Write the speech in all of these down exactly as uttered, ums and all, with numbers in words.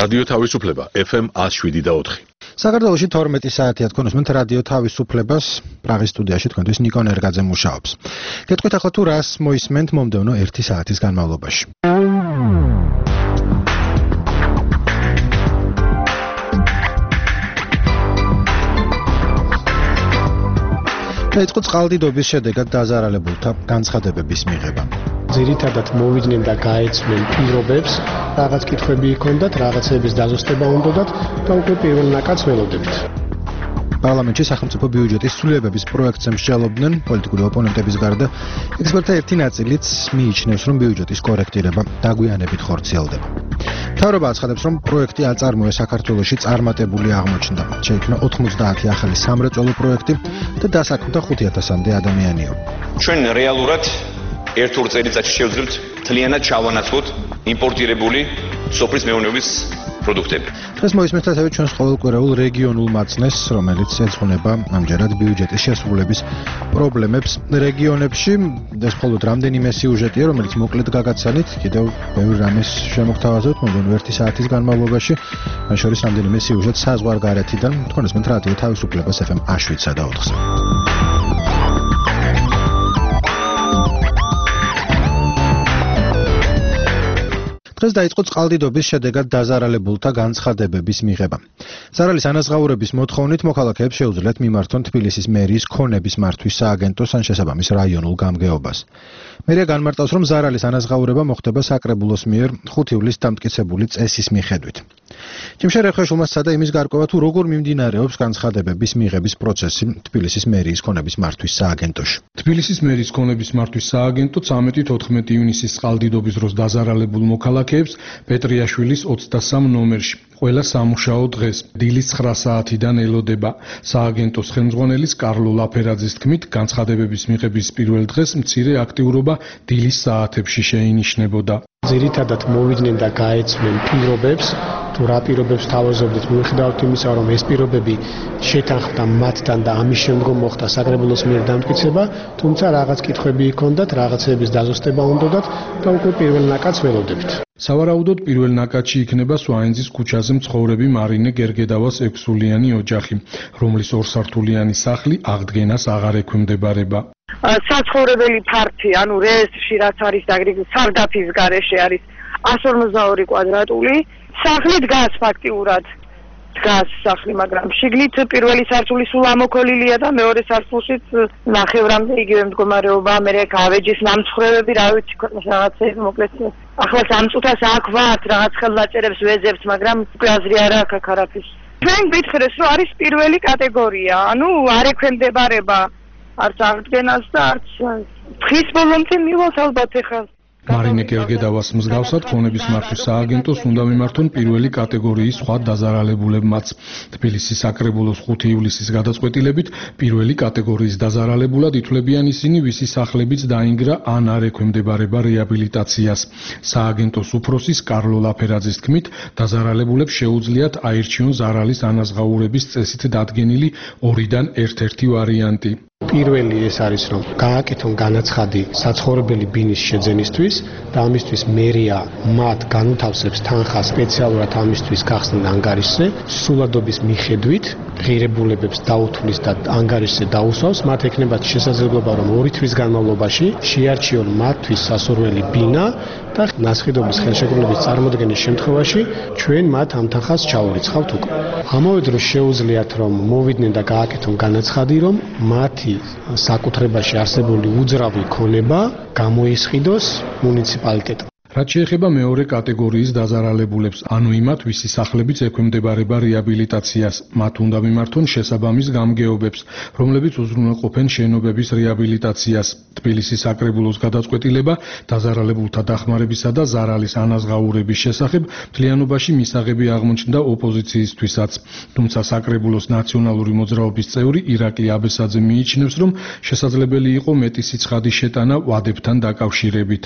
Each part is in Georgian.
რადიო თავისუფლება ეფ ემ ათს შვიდი და ოთხი. საქართველოში თორმეტი საათია თქვენ უსმენთ რადიო თავისუფლებას. პრაღის სტუდიაში თქვენთვის ნიკო ნერგაძე მუშაობს. გეტყვით ახლა თუ რას მოისმენთ მომდევნო ერთი საათის განმავლობაში. დაიწყო წყალდიდობის შედეგად დაზარალებულთა განცხადებების მიღება. ძირითადად მოვიდნენ და გაეცნენ პირობებს, რაღაც კითხვები ჰქონდათ, რაღაცების დაზუსტება უნდათ და უკვე პირველ ნაკადს ველოდებით. პარლამენტში სახელმწიფო ბიუჯეტის ცვლილებების პროექტს ემსჯელობდნენ პოლიტიკური ოპონენტების გარდა. ექსპერტთა ერთი ნაწილიც მიიჩნევს, რომ ბიუჯეტის კორექტირება დაგვიანებით ხორციელდება. მთავრობა აცხადებს, რომ პროექტი აწარმოა საქართველოში წარმატებული აღმოჩნდა. შეიქმნა ოთხმოცდაათი ახალი სამრეწველო პროექტი და დასაქმდა ხუთი ათასამდე ადამიანიო. ჩვენ რეალურად ერთ ორ წელიწადში შევძლებთ მთლიანად ჩავანაცვლოთ იმპორტირებული სოფლის მეურნეობის პროდუქტები. დღეს მოისმენთ ასევე ჩვენს ყოველკვირეულ რეგიონულ მაცნეს, რომელიც ეძღვნება ამჯერად ბიუჯეტის შესრულების პრობლემებს რეგიონებში. ეს მხოლოდ რამდენიმე სიუჟეტია, რომელიც მოკლედ გაგაცანით, კიდევ ბევრი რამის შემოგთავაზებთ მომდევნო ერთი საათის განმავლობაში. მათ შორის რამდენიმე სიუჟეტ საზღვარგარეთიდან. თქვენ უსმენთ რადიო თავისუფლებას ეფ ემ ათს შვიდსა და ოთხზე. დღეს დაიწყო წყალდიდობის შედეგად დაზარალებულთა განცხადებების მიღება. ზარალის ანაზღაურების მოთხოვნით მოქალაქეებს შეუძლიათ მიმართონ თბილისის მერიის ქონების მართვის სააგენტოს ან შესაბამის რაიონულ გამგეობას. მერია განმარტავს, რომ ზარალის ანაზღაურება მოხდება საკრებულოს მიერ ხუთი ივლისს დამტკიცებული წესის მიხედვით. ჯიმშარ ერხვეშულმა სცადა იმის გარკვევა, თუ როგორ მიმდინარეობს განცხადებების მიღების პროცესი თბილისის მერიის ქონების მართვის სააგენტოში. თბილისის მერიის ქონების მართვის სააგენტო ცამეტი თოთხმეტი ივნისის წყალდიდობის დროს დაზარალებულ მოქალაქეებს პეტრიაშვილის ოცდასამ ნომერში ყველა სამუშაო დღეს დილის ცხრა საათიდან ელოდება. სააგენტოს ხელმძღვანელის კარლო ლაფერაძის თქმით, განცხადებების მიღების პირველ დღეს მცირე აქტიურობა დილის საათებში შეინიშნებოდა. ძირითადად მოვიდნენ და გაეცნენ პირობებს, თუ რა პირობებს თავაზობდით, მიუხედავად იმისა, რომ ეს პირობები შეთანხმდა მათთან და ამის შემდგომ მოხდა საკრებულოს მიერ დამტკიცება, თუმცა რაღაც კითხვები ჰქონდათ, რაღაცების დაზუსტება უნდათ და უკვე პირველ ნაკადს ველოდებით. სავარაუდოდ პირველ ნაკადში იქნება სვაინძის ქუჩაზე მცხოვრები მარინე გერგედავას ექვსსულიანი ოჯახი, რომლის ორსართულიანი სახლი აღდგენას აღარ ექვემდებარება. საცხოვრებელი ფართი, ანუ რეესტრში რაც არის დაგრეგული სარდაფის გარეშე არის εκατს ორმოცდაორი კვადრატული სახლი დგას ფაქტიურად. დგას სახლი, მაგრამ შიგნით პირველი სართული სულ ამოქოლილია და მეორე სართულშიც ნახევრამდე იგივე მდგომარეობა, მე გავეჯის ნამცხრევები, რა ვიცი, ქვეყნის რაღაცეები მოკლედ. ახლა სამ წუთას აქ ვართ, რაღაც ხელნაწერებს ვეძებთ, მაგრამ უკვე აზრი არ აქვს აქ არაფრის. ჩვენ გითხრეს, რომ არის პირველი კატეგორია, ანუ არ ექვემდებარება არც აღდგენას და არც დღის ბოლომდე მივალთ ალბათ ეხლა. მარინე გერგედავას მსგავსად ქონების მართვის სააგენტოს უნდა მიმართონ პირველი კატეგორიის სხვა დაზარალებულებმაც. თბილისის საკრებულოს ხუთი ივლისის გადაწყვეტილებით პირველი კატეგორიის დაზარალებულად ითვლებიან ისინი, ვისი სახლებიც დაინგრა ან არ ექვემდებარება რეაბილიტაციას. სააგენტოს უფროსის კარლო ლაფერაძის თქმით, დაზარალებულებს შეუძლიათ აირჩიონ ზარალის ანაზღაურების წესით დადგენილი ორიდან ერთ-ერთი ვარიანტი. პირველი ეს არის, რომ გააკეთონ განაცხადი საცხოვრებელი ბინის შეძენისთვის და ამისთვის მერია მათ განუთავსებს თანხას სპეციალურად ამისთვის გახსნილ ანგარიშზე, სულადობის მიხედვით ღირებულებებს დაუთვლის და ანგარიშზე დაუსვავს, მათ ექნებათ შესაძლებლობა, რომ ორი თვის განმავლობაში შეარჩიონ მათთვის სასურველი ბინა და ნასყიდობის ხელშეკრულების წარმოქმნის შემთხვევაში ჩვენ მათ ამ თანხას ჩაურიცხავთ უკვე. ამავე დროს შეუძლიათ, რომ მოვიდნენ და გააკეთონ განაცხადი, რომ მათი საკუთრებაში არსებული უძრავი ქონება გამოისყიდოს მუნიციპალიტეტმა. რაც შეეხება მეორე კატეგორიის დაზარალებულებს, ანუ იმათ, ვისი სახლებიც ექვემდებარება რეაბილიტაციას, მათ უნდა მიმართონ შესაბამის გამგეობებს, რომლებიც უზრუნველყოფენ შენობების რეაბილიტაციას. თბილისის საკრებულოს გადაწყვეტილება დაზარალებულთა დახმარებისა და ზარალის ანაზღაურების შესახებ მთლიანობაში მისაღები აღმოჩნდა ოპოზიციისთვისაც. თუმცა საკრებულოს ნაციონალური მოძრაობის წევრი ირაკლი აბესაძე მიიჩნევს, რომ შესაძლებელი იყო მეტი სიცხადის შეტანა ვადებთან დაკავშირებით.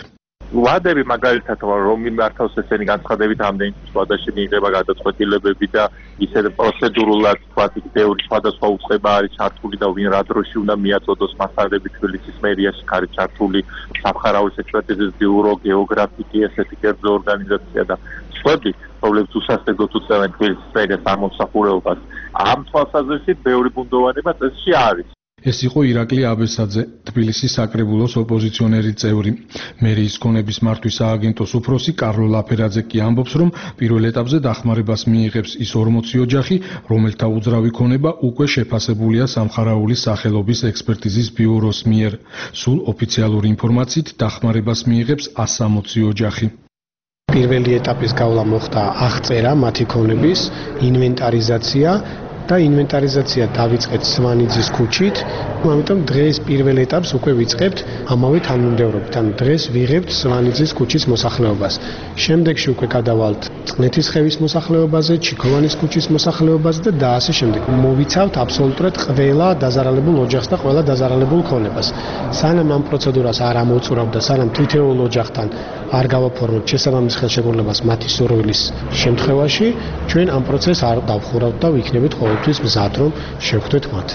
ვადები მაგალითად რომ მიმართავს ესენი განცხადებით ამდენი ვადაში მიიღება გადაწყვეტილებები და ისე პროცედურულად თქვათ იქ ბევრი სხვადასხვა უწყება არის ჩართული და ვინ რა დროში უნდა მიაწოდოს მასალები თბილისის მერიაში არის ჩართული სამხარაულის ექსპერტიზის ბიურო, გეოგრაფიკი, ესეთი კერძო ორგანიზაცია და სხვები, რომლებიც უსასტიკოდ უწევენ თბილისის მერიას ამომსახურებას. ამ თვალსაზრისით ბევრი ბუნდოვანება წესში არის. ეს იყო ირაკლი აბესაძე, თბილისის საკრებულოს ოპოზიციონერი წევრი. მერიის ქონების მართვის სააგენტოს უფროსი კარლო ლაფერაძე კი ამბობს, რომ პირველ ეტაპზე დახმარებას მიიღებს ის ორმოცი ოჯახი, რომელთა უძრავი ქონება უკვე შეფასებულია სამხარაულის სახელობის ექსპერტიზის ბიუროს მიერ. სულ ოფიციალური ინფორმაციით დახმარებას მიიღებს ას სამოცი ოჯახი. პირველი ეტაპის გავლა მოხდა აღწერა მათი ქონების, ინვენტარიზაცია და ინვენტარიზაცია დავიწყეთ სვანიძის ქუჩით. ამიტომ დღეს პირველ ეტაპს უკვე ვიწყებთ ამავე თანმიმდევრობით. ანუ დღეს ვიღებთ სვანიძის ქუჩის მოსახლეობას. შემდეგში უკვე გადავალთ წყნეთისხევის მოსახლეობაზე, ჩიქოვანის ქუჩის მოსახლეობაზე და და ასე შემდეგ. მოვიცავთ აბსოლუტურად ყველა დაზარალებულ ოჯახს და ყველა დაზარალებულ ქონებას. სანამ ამ პროცედურას არ ამოვწურავთ და სანამ თითოეულ ოჯახთან არ გავაფორმებთ შესაბამის ხელშეკრულებას მათი სურვილის შემთხვევაში, ჩვენ ამ პროცესს არ დავხურავთ და ვიქნებით ყოველთვის მზად, რომ შევხვდეთ მათ.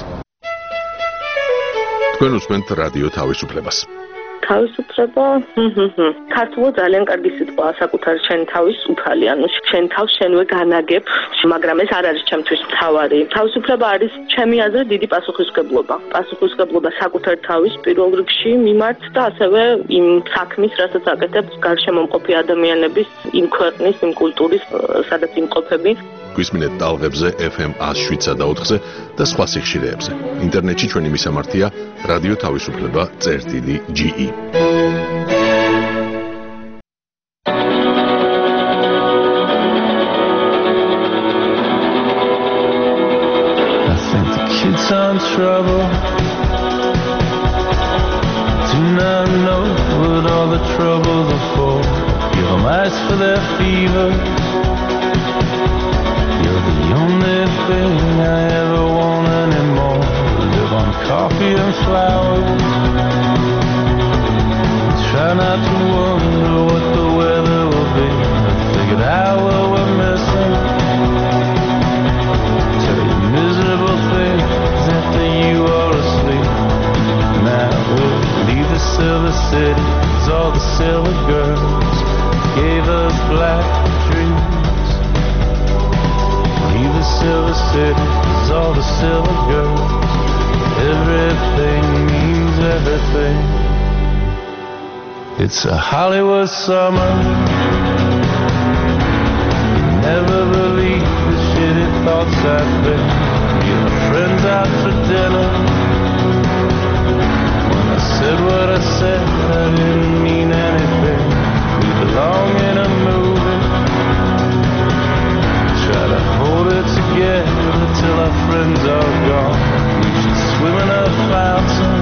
თქვენ უსმენთ რადიო თავისუფლებას. თავისუფლება, ქართულად ძალიან კარგი სიტყვაა საკუთარ შენ თავის უფალი, ანუ შენ თავს შენვე განაგებ, მაგრამ ეს არ არის ჩემთვის მთავარი. თავისუფლება არის ჩემი აზრით დიდი პასუხისმგებლობა. პასუხისმგებლობა საკუთარ თავის პირველ რიგში მიმართ და ასევე იმ საქმის, რასაც აკეთებს გარშემომყოფი ადამიანების, იმ ქვეყნის, იმ კულტურის, სადაც იმყოფები. გვისმინეთ ტალღებზე ეფ ემ ას შვიდსა და ოთხზე და სხვა სიხშირეებზე. ინტერნეტში ჩვენი მისამართია რადიო თავისუფლება წერტილი ჯი ი. I think the kids are in trouble. Do not know what all the troubles are for. Give them ice for their fever. You're the only thing I ever want anymore. Live on coffee and flowers. Try not to wonder what the weather will be. I figured out what we're missing. Tell you miserable things after you are asleep. Now we'll leave the silver city, 'cause all the silver girls gave us black dreams. Leave the silver city, 'cause all the silver girls, everything means everything. It's a Hollywood summer. You never believe the shitty thoughts I've been. Get my friends out for dinner. When I said what I said, I didn't mean anything. We belong in a movie. Try to hold it together till our friends are gone. We should swim in a fountain.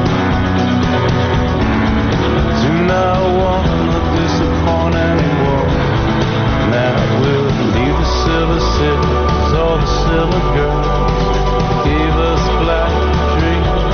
Do not want to disappoint anyone. Now we'll leave the silver city, 'cause all the silver girls gave us black dreams.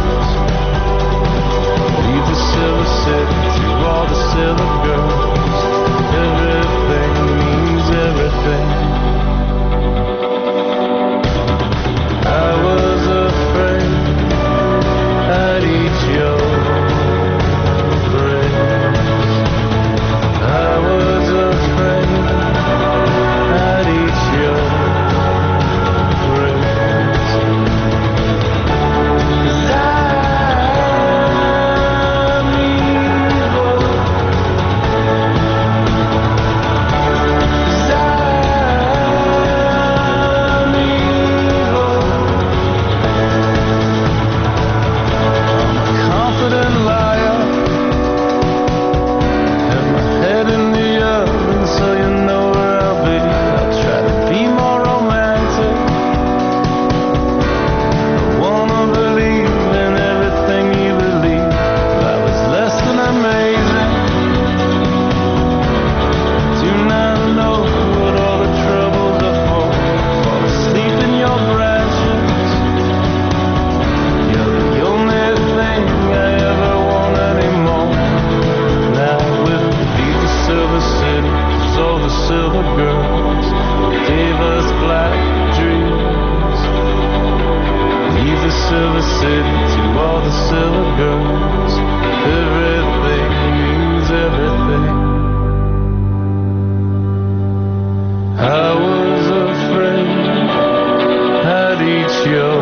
silver city to all the silver girls. Everything means everything. I was afraid I'd eat your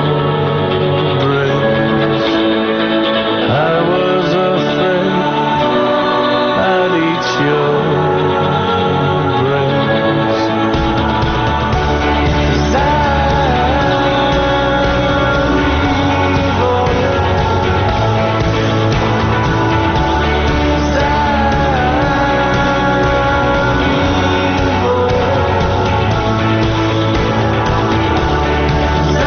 brains. I was afraid I'd eat your brains. 'Cause I'm evil. 'Cause I'm evil. 'Cause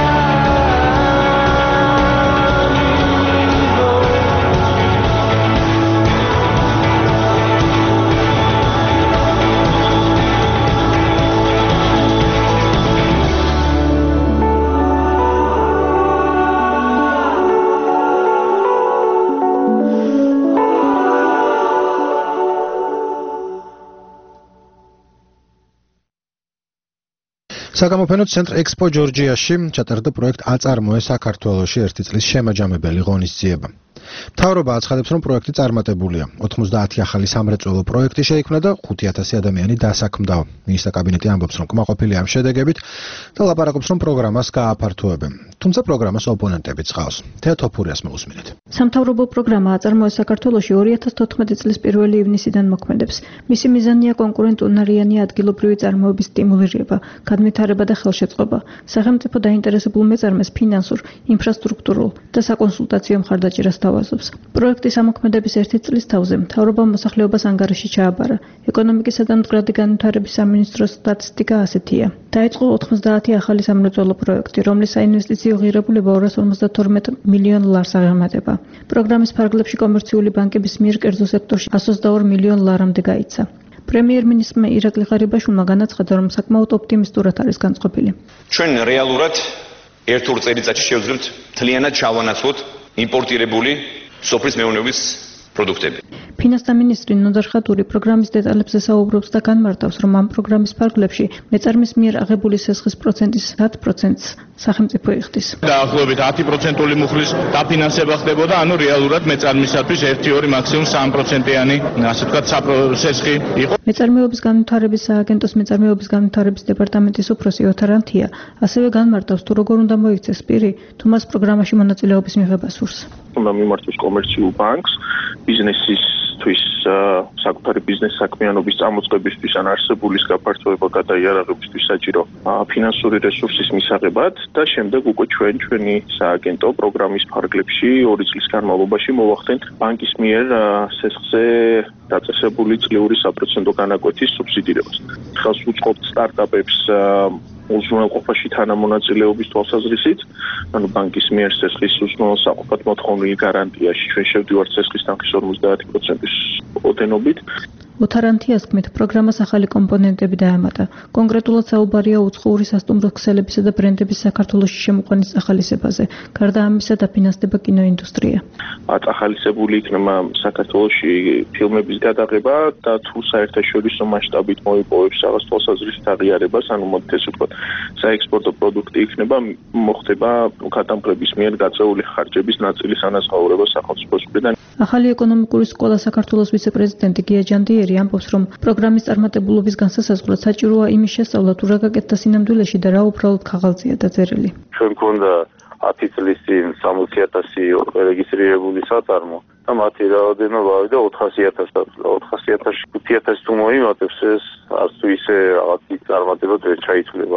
საგამოფენო ცენტრ ექსპო ჯორჯიაში ჩატარდა პროექტ აწარმოე საქართველოში ერთი წლის შემაჯამებელი ღონისძიება. მთავრობა აცხადებს, რომ პროექტი წარმატებულია. ოთხმოცდაათი ახალი სამრეწველო პროექტი შეიქმნა და ხუთი ათასი ადამიანი დასაქმდაო. მინისტრთა კაბინეტი ამბობს, რომ კმაყოფილია ამ შედეგებით და ლაპარაკობს, რომ პროგრამას გააფართოებენ. თუმცა პროგრამას ოპონენტებიც ყავს. თეატოფურიას მოусმინეთ. სამთავრობო პროგრამა აწარმოე საქართველოში ორი ათას თოთხმეტი წლის პირველი ივნისიდან მოქმედებს. მისი მიზანია კონკურენტუნარიანი ადგილობრივი წარმოების სტიმულირება, განვითარება და ხელშეწყობა. სახელმწიფო დაინტერესებულ მეწარმეს ფინანსურ, ინფრასტრუქტურულ და საკონსულტაციო მხარდაჭერას თავაზობს. პროექტის ამოქმედების ერთი წლის თავზე მთავრობამ მოსახლეობას ანგარიში ჩააბარა. ეკონომიკისა და მდგრადი განვითარების სამინისტროს სტატისტიკა ასეთია. დაიწყო ოთხმოცდაათი ახალი სამრეწველო პროექტი, რომლის საინვესტიციო ღირებულება ორას ორმოცდათორმეტ მილიონ ლარს აღემატება. პროგრამის ფარგლებში კომერციული ბანკების მიერ კერძო სექტორში εκατს ოცდაორი მილიონ ლარამდე გაიცა. პრემიერ-მინისტრმა ირაკლი ღარიბაშვილმა განაცხადა, რომ საკმაოდ ოპტიმისტურად არის განწყობილი. ჩვენ რეალურად ერთ ორ წელიწადში შევძლებთ მთლიანად ჩავანაცვლოთ იმპორტირებული სოფლის მეურნეობის პროდუქტები. ფინანსთა მინისტრი ნოდარ ხატური პროგრამის დეტალებზე საუბრობს და განმარტავს, რომ ამ პროგრამის ფარგლებში მეწარმის მიერ აღებული სესხის პროცენტის ათ პროცენტს სახელმწიფო იხდის. დაახლოებით ათი პროცენტული მუხლის დაფინანსება ხდებოდა, ანუ რეალურად მეწარმისათვის ერთი ორი მაქსიმუმ სამი პროცენტიანი, ასე ვთქვათ, სესხი იყო. მეწარმეობის განვითარების სააგენტოს მეწარმეობის განვითარების დეპარტამენტის უფროსი ოთარანთია ასევე განმარტავს, თუ როგორ უნდა მოიქცეს პირი, თუ მას პროგრამაში მონაწილეობის მიღება სურს. უნდა მიმართოს კომერციულ ბანკს, ბიზნესისთვის საკუთარი ბიზნეს საქმიანობის წამოწყებისთვის ან არსებულის გაფართოება გადაიარაღებისთვის საჭირო ფინანსური რესურსის მისაღებად და შემდეგ უკვე ჩვენ ჩვენი სააგენტო პროგრამის ფარგლებში ორი წლის განმავლობაში მოვახდენთ ბანკის მიერ სესხზე დაწესებული წლიური საპროცენტო განაკვეთის სუბსიდირებას. ხელს უწყობთ სტარტაპებს უზრუნველყოფაში თანამონაწილეობის თვალსაზრისით, ანუ ბანკის მიერ სესხის უზრუნველსაყოფად მოთხოვნილი გარანტიაში ჩვენ შევდივართ სესხის თანხის ორმოცდაათი პროცენტის ოდენობით. ოთარანთიას თქმით, პროგრამას ახალი კომპონენტები დაემატა. კონკრეტულად საუბარია უცხოური სასტუმრო ქსელებისა და ბრენდების საქართველოში შემოყვანის ახალისებაზე. გარდა ამისა დაფინანსდება კინოინდუსტრია. აწახალისებული იქნება საქართველოში ფილმების გადაღება და თუ საერთაშორისო მასშტაბით მოიპოვებს რაღაც თვალსაზრისით აღიარებას, ანუ მოდით ესე ვთქვათ, საექსპორტო პროდუქტი იქნება, მოხდება გადამფრების მიერ გაწეული ხარჯების ნაწილის ანაზღაურება სახელმწიფოს მხრიდან. ახალი ეკონომიკური სკოლა საქართველოს ვიცე-პრეზიდენტი გია ჯანდიერი ამბობს, რომ პროგრამის წარმატებულობის განსასაზღვრად საჭიროა იმის შესწავლა, თუ რა გაკეთდა სინამდვილეში და რა უბრალოდ ქაღალდზეა დაწერილი. ჩვენ გვქონდა ათი წლის წინ სამოცი ათასი რეგისტრირებული საწარმო და მათი რაოდენობა ავიდა ოთხასი ათასი. ოთხასი ათასში ხუთი ათასი თუ მოიმატებს, ეს არც თუ ისე რაღაცი წარმატებად ვერ ჩაითვლება.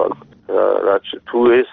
რაც თუ ეს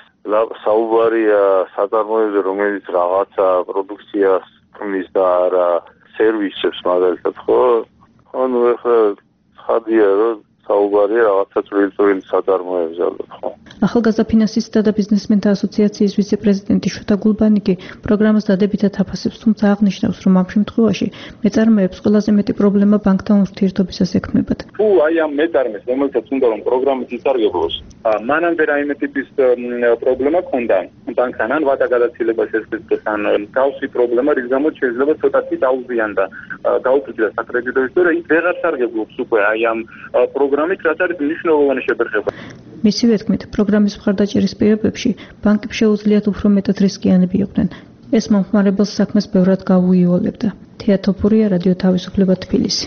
საუბარია საწარმოებზე, რომელიც რაღაცა პროდუქციას ქმნის და არა სერვისებს მაგალითად, ხო? ანუ ეხლა ხადია, რომ საუბარია რაღაცა წვრილი-წვრილი საწარმოებზე ალბათ, ხო? ახალგაზრდა ფინანსისტთა და ბიზნესმენთა ასოციაციის ვიცე-პრეზიდენტი შვეთა გულბანიკი პროგრამას დადებითად აფასებს, თუმცა აღნიშნავს, რომ ამ შემთხვევაში მეწარმეებს ყველაზე მეტი პრობლემა ბანკთან ურთიერთობისას ექმნებათ. თუ აი ამ მეწარმეს, რომელსაც უნდა რომ პროგრამით ისარგებლოს, მანამდე რაიმე ტიპის პრობლემა ქონდა ბანკთან, ან ვადა გადაცილება შესაძლოა, ან თავისი პრობლემა, რის გამოც შეიძლება ცოტათი დაუზიანდა, დაუფუძნდა საკრედიტო ისტორია, იქ ვეღარ სარგებლობს უკვე აი ამ პროგრამით, რაც არის მნიშვნელოვანი შეფერხება. მისივე თქმით, პროგრამის მხარდაჭერის პირობებში ბანკებს შეუძლიათ უფრო მეტად რისკიანები იყვნენ. ეს მომხმარებელს საქმეს ბევრად გაუიოლებდა. თეა თოფურია, რადიო თავისუფლება, თბილისი.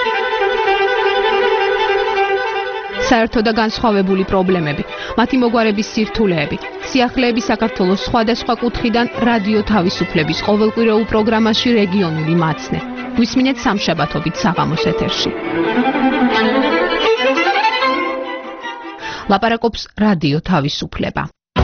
საერთო და განსხვავებული პრობლემები, მათი მოგვარების სირთულეები, სიახლეები საქართველოს სხვადასხვა კუთხიდან რადიო თავისუფლების ყოველკვირეულ პროგრამაში რეგიონული მაცნე. გვისმინეთ სამშაბათობით საღამოს ეთერში. ლაპარაკობს რადიო თავისუფლება.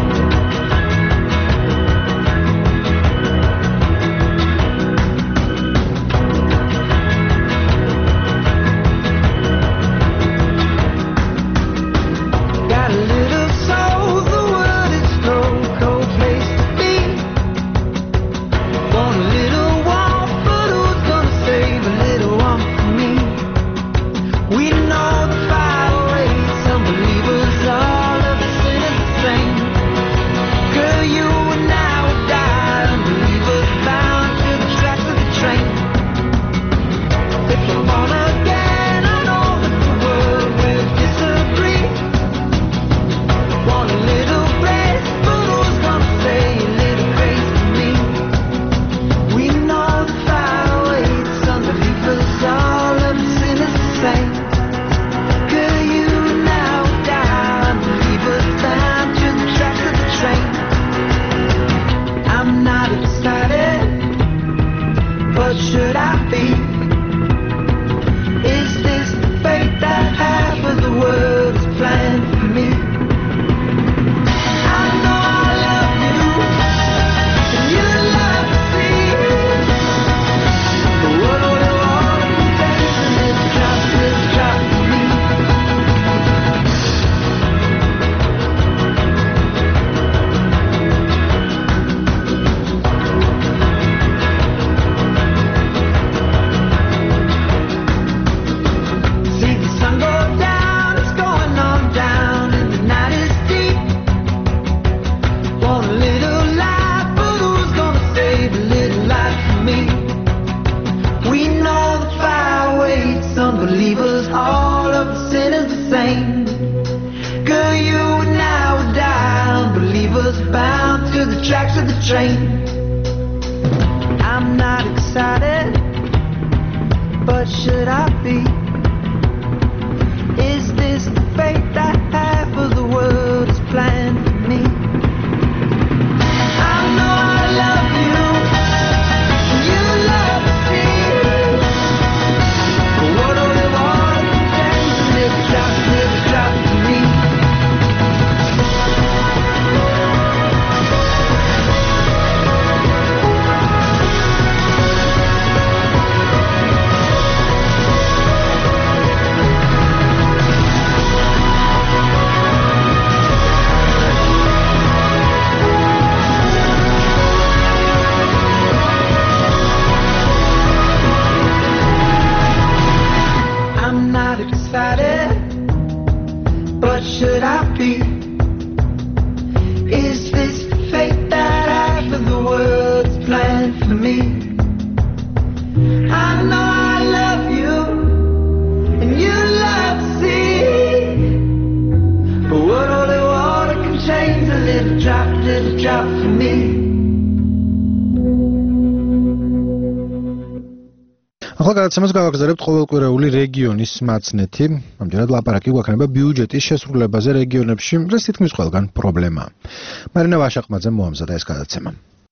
ახლა გადაცემას გავაგზავნებთ ყოველკვირეული რეგიონის მაცნეთი. ამჯერად ლაპარაკი გვექნება ბიუჯეტის შესრულებაზე რეგიონებში, რაც თითქმის ყველგან პრობლემაა. მარინა ვაშაყმაძე მოამზადა ეს გადაცემა.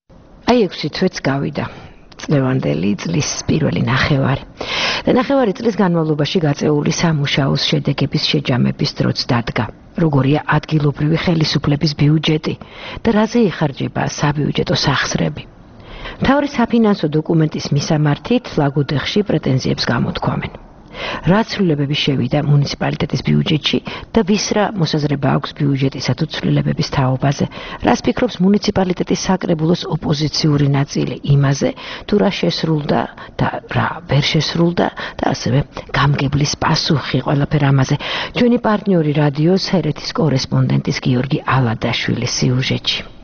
აი ექვსი თვეც გავიდა. წლევანდელი წლის პირველი ნახევარი. და ნახევარი წლის განმავლობაში გაწეული სამუშაოს შედეგების შეჯამების დროც დადგა. როგორია ადგილობრივი ხელისუფლების ბიუჯეტი და რაზე იხარჯება საბიუჯეტო სახსრები. მთავარი საფინანსო დოკუმენტის მისამართით ლაგოდეხში პრეტენზიებს გამოთქვამენ. რაც ცვლილებები შევიდა მუნიციპალიტეტის ბიუჯეტში და ვის რა მოსაზრება აქვს ბიუჯეტისა თუ ცვლილებების თაობაზე, რას ფიქრობს მუნიციპალიტეტის საკრებულოს ოპოზიციური ნაწილი იმაზე, თუ რა შესრულდა და რა ვერ შესრულდა და ასევე გამგებლის პასუხი ყველაფერ ამაზე. ჩვენი პარტნიორი რადიოს ჰერეთის კორესპონდენტის გიორგი ალადაშვილის სიუჟეტში.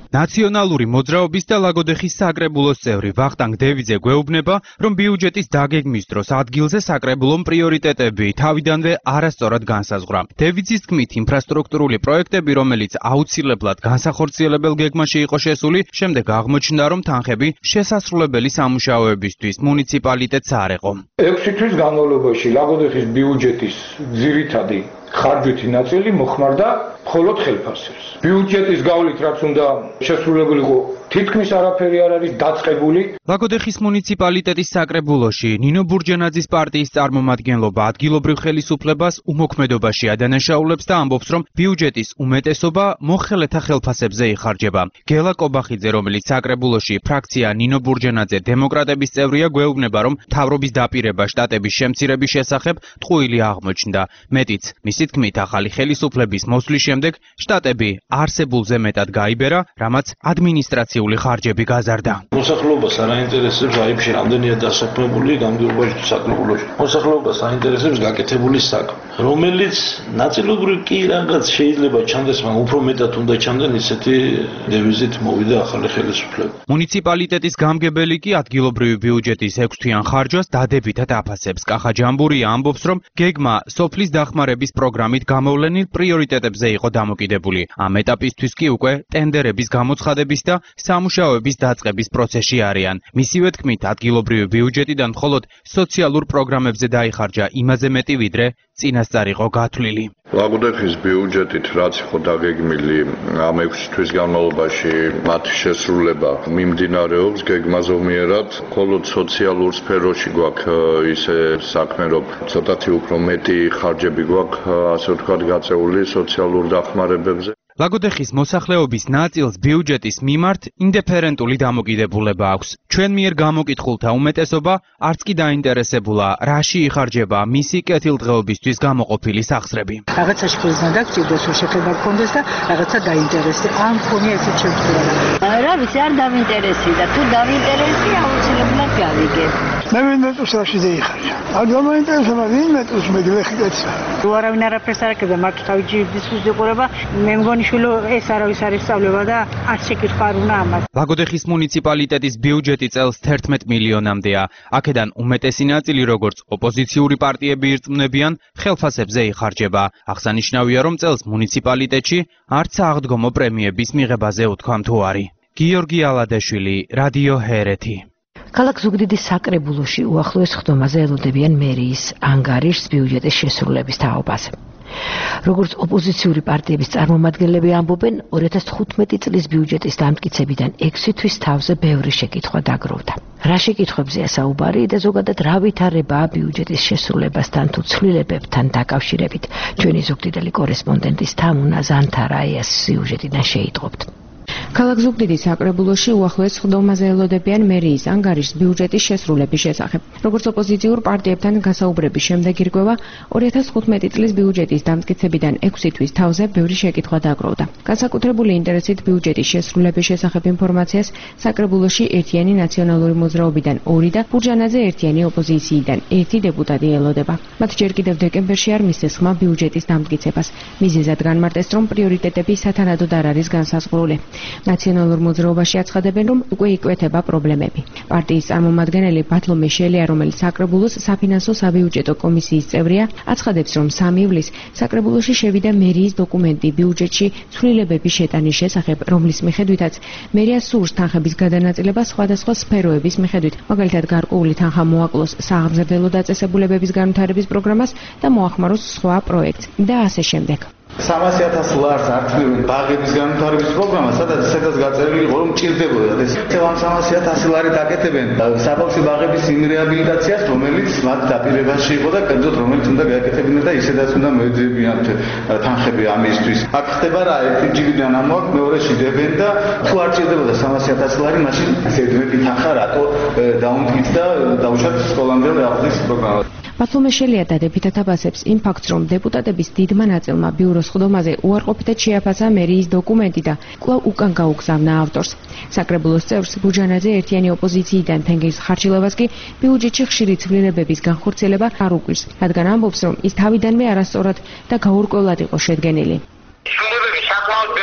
ნაციონალური მოძრაობის და ლაგოდეხის საკრებულოს წევრი ვახტანგ დევიძე გვეუბნება, რომ ბიუჯეტის დაგეგმვის დროს ადგილზე საკრებულომ პრიორიტეტები თავიდანვე არასწორად განსაზღვრა. დევიძის თქმით, ინფრასტრუქტურული პროექტები, რომელიც აუცილებლად განსახორციელებელ გეგმაში იყო შესული, შემდეგ აღმოჩნდა, რომ თანხები შესასრულებელი სამუშაოებისთვის მუნიციპალიტეტს არ ეყო. ექვსი თვის განმავლობაში ლაგოდეხის ბიუჯეტის ძირითადი ხარჯვითი ნაწილი მოხმარდა მხოლოდ ხელფასებს. ბიუჯეტის გავლით რაც უნდა შესრულებულიყო, თითქმის არაფერი არ არის დაწყებული. ლაგოდეხის მუნიციპალიტეტის საკრებულოში ნინო ბურჯენაძის პარტიის წარმომადგენლობა ადგილობრივ ხელისუფლებას უმოქმედობაში ადანაშაულებს და ამბობს, რომ ბიუჯეტის უმეტესობა მოხელეთა ხელფასებზე იხარჯება. გელა კობახიძე, რომელიც საკრებულოში ფრაქცია ნინო ბურჯენაძე დემოკრატების წევრია, გვეუბნება, რომ მთავრობის დაპირება შტატების შემცირების შესახებ ტყუილი აღმოჩნდა. მეტიც, მისი თქმით, ახალი ხელისუფლების მოსვლის შემდეგ შტატები არსებულზე მეტად გაიბერა, რამაც ადმინისტრაციული ხარჯები გაზარდა. მოსახლეობას არ აინტერესებს აიფში რამდენია დასაქმებული გამგეობაში თუ საკრებულოში. მოსახლეობას აინტერესებს გაკეთებული საქმე, რომელიც ნაწილობრივ კი რაღაც შეიძლება ჩანდეს, მაგრამ უფრო მეტად უნდა ჩანდნენ ისეთი დევიზით მოვიდა ახალი ხელისუფლება. მუნიციპალიტეტის გამგებელი კი ადგილობრივი ბიუჯეტის ექვსთვიან ხარჯვას დადებითად აფასებს. კახა ჯამბურია ამბობს, რომ გეგმა სოფლის დახმარების პროგრამით გამოვლენილ პრიორიტეტებზე იყო დამოკიდებული. ამ ეტაპისთვის კი უკვე ტენდერების გამოცხადების და სამუშაოების დაწყების პროცესში არიან. მისივე თქმით, ადგილობრივი ბიუჯეტიდან მხოლოდ სოციალურ პროგრამებზე დაიხარჯა იმაზე მეტი, ვიდრე წინასწარ იყო გათვლილი. ლაგოდეხის ბიუჯეტით რაც იყო დაგეგმილი ამ ექვსი თვის განმავლობაში მათი შესრულება მიმდინარეობს გეგმა ზომიერად, მხოლოდ სოციალურ სფეროში გვაქვს ისე საქმე, რომ ცოტათი უფრო მეტი ხარჯები გვაქვს, ასე ვთქვათ, გაწეული სოციალურ დახმარებებზე. ლაგოდეხის მოსახლეობის ნაწილს ბიუჯეტის მიმართ ინდიფერენტული დამოკიდებულება აქვს. ჩვენ მიერ გამოკითხულთა უმეტესობა არც კი დაინტერესებულა, რაში იხარჯება მისი კეთილდღეობისთვის გამოყოფილი სახსრები. რაღაცაში ხილზნა დაგჭირდეს, რომ შეხება გქონდეს და რაღაცა დაინტერესდი. ამ მქონია ესეთ შემთხვევა. რა ვიცი, არ დავინტერესი და თუ დავინტერესი, აუცილებლად გავიგებ. მე ვინმეტოს რაში დაიხარჯა. არ გამოინტერესება ვინმეტოს მეგლეხიცა. თუ არავინ არაფერს არ აკეთებს, მარტო თავი ჯირდის უზეყურება, მე მგონი შვილო ეს არავის არ ისწავლება და არ შეკითხვა არ უნდა ამას. ლაგოდეხის მუნიციპალიტეტის ბიუჯეტი წელს თერთმეტ მილიონამდეა. აქედან უმეტესი ნაწილი, როგორც ოპოზიციური პარტიები ირწმუნებიან, ხელფასებზე იხარჯება. აღსანიშნავია, რომ წელს მუნიციპალიტეტში არც აღდგომო პრემიების მიღებაზე უთქვამ თუ არის. გიორგი ალადაშვილი, რადიო ჰერეთი. ქალაქ ზუგდიდის საკრებულოში უახლოეს ხდომაზე ელოდებიან მერიის ანგარიშს ბიუჯეტის შესრულების თაობაზე. როგორც ოპოზიციური პარტიების წარმომადგენლები ამბობენ, ორი ათას თხუთმეტი წლის ბიუჯეტის დამტკიცებიდან ექვსი თვის თავზე ბევრი შეკითხვა დაგროვდა. რა შეკითხვებზეა საუბარი და ზოგადად რა ვითარებაა ბიუჯეტის შესრულებასთან თუ ცვლილებებთან დაკავშირებით? ჩვენი ზუგდიდელი კორესპონდენტის თამუნა ზანთარაიას სიუჟეტიდან შეიტყობთ. ქალაქ ზუგდიდის საკრებულოში უახლოეს ხდომაზე ელოდებიან მერიის ანგარიშს ბიუჯეტის შესრულების შესახებ. როგორც ოპოზიციურ პარტიებთან გასაუბრების შემდეგ ირკვევა, ორი ათას თხუთმეტი წლის ბიუჯეტის დამტკიცებიდან ექვსი თვის თავზე ბევრი შეკითხვა დაგროვდა. განსაკუთრებული ინტერესით ბიუჯეტის შესრულების შესახებ ინფორმაციას საკრებულოში ერთიანი ნაციონალური მოძრაობიდან ორი და ბურჯანაძე ერთიანი ოპოზიციიდან ერთი დეპუტატი ელოდება. მათ ჯერ კიდევ დეკემბერში არ მისცეს ხმა ბიუჯეტის დამტკიცებას. მიზეზად განმარტეს, რომ პრიორიტეტები სათანადოდ არ არის განსაზღვრული. ნაციონალურ მოძრაობაში აცხადებენ, რომ უკვე იკვეთება პრობლემები. პარტიის წარმომადგენელი ბათლომე შელია, რომელიც საკრებულოს საფინანსო საბიუჯეტო კომისიის წევრია, აცხადებს, რომ სამი ივლისს საკრებულოში შევიდა მერიის დოკუმენტი ბიუჯეტში ცვლილებების შეტანის შესახებ, რომლის მიხედვითაც მერია სურს თანხების გადანაწილება სხვადასხვა სფეროების მიხედვით, მაგალითად გარკვეული თანხა მოაკლოს სააღმზრდელო დაწესებულებების განვითარების პროგრამას და მოახმაროს სხვა პროექტს და ასე შემდეგ. სამასი ათას ლარს ართმევენ ბაღების განვითარების პროგრამა, სადაც სადაც გაწერილი იყო, რომ ჭირდებოდა ეს. ამ სამასი ათასი ლარი დაკეთებენ საბავშვო ბაღების იმ რეაბილიტაციას, რომელიც მათ დაპირებაში იყო და კერძოდ რომელიც უნდა გააკეთებინა და ისედაც უნდა მოეძებინათ თანხები ამისთვის. აქ ხდება რა, ერთი ჯიგიდან ამოაქვს, მეორეში დებენ და თუ არ ჭირდებოდა სამასი ათასი ლარი, მაშინ ესეთი მეტი თანხა რატო დაუმტკიცდა დაუშვათ სკოლამდელ აღზრდის პროგრამა. ბათლომე შელია დადებითად აფასებს იმ ფაქტს, რომ დეპუტატების დიდმა ნაწილმა ბიუროს ხდომაზე უარყოფითად შეაფასა მერიის დოკუმენტი და კვლავ უკან გაუგზავნა ავტორს. საკრებულოს წევრს ბურჯანაძე ერთიანი ოპოზიციიდან თენგის ხარჯილებას კი ბიუჯეტში ხშირი ცვლილებების განხორციელება არ უკვირს, რადგან ამბობს, რომ ის თავიდანვე არასწორად და გაურკვევლად იყო შედგენილი. ცვლილებები საკმაოდ ბევრი იქნა.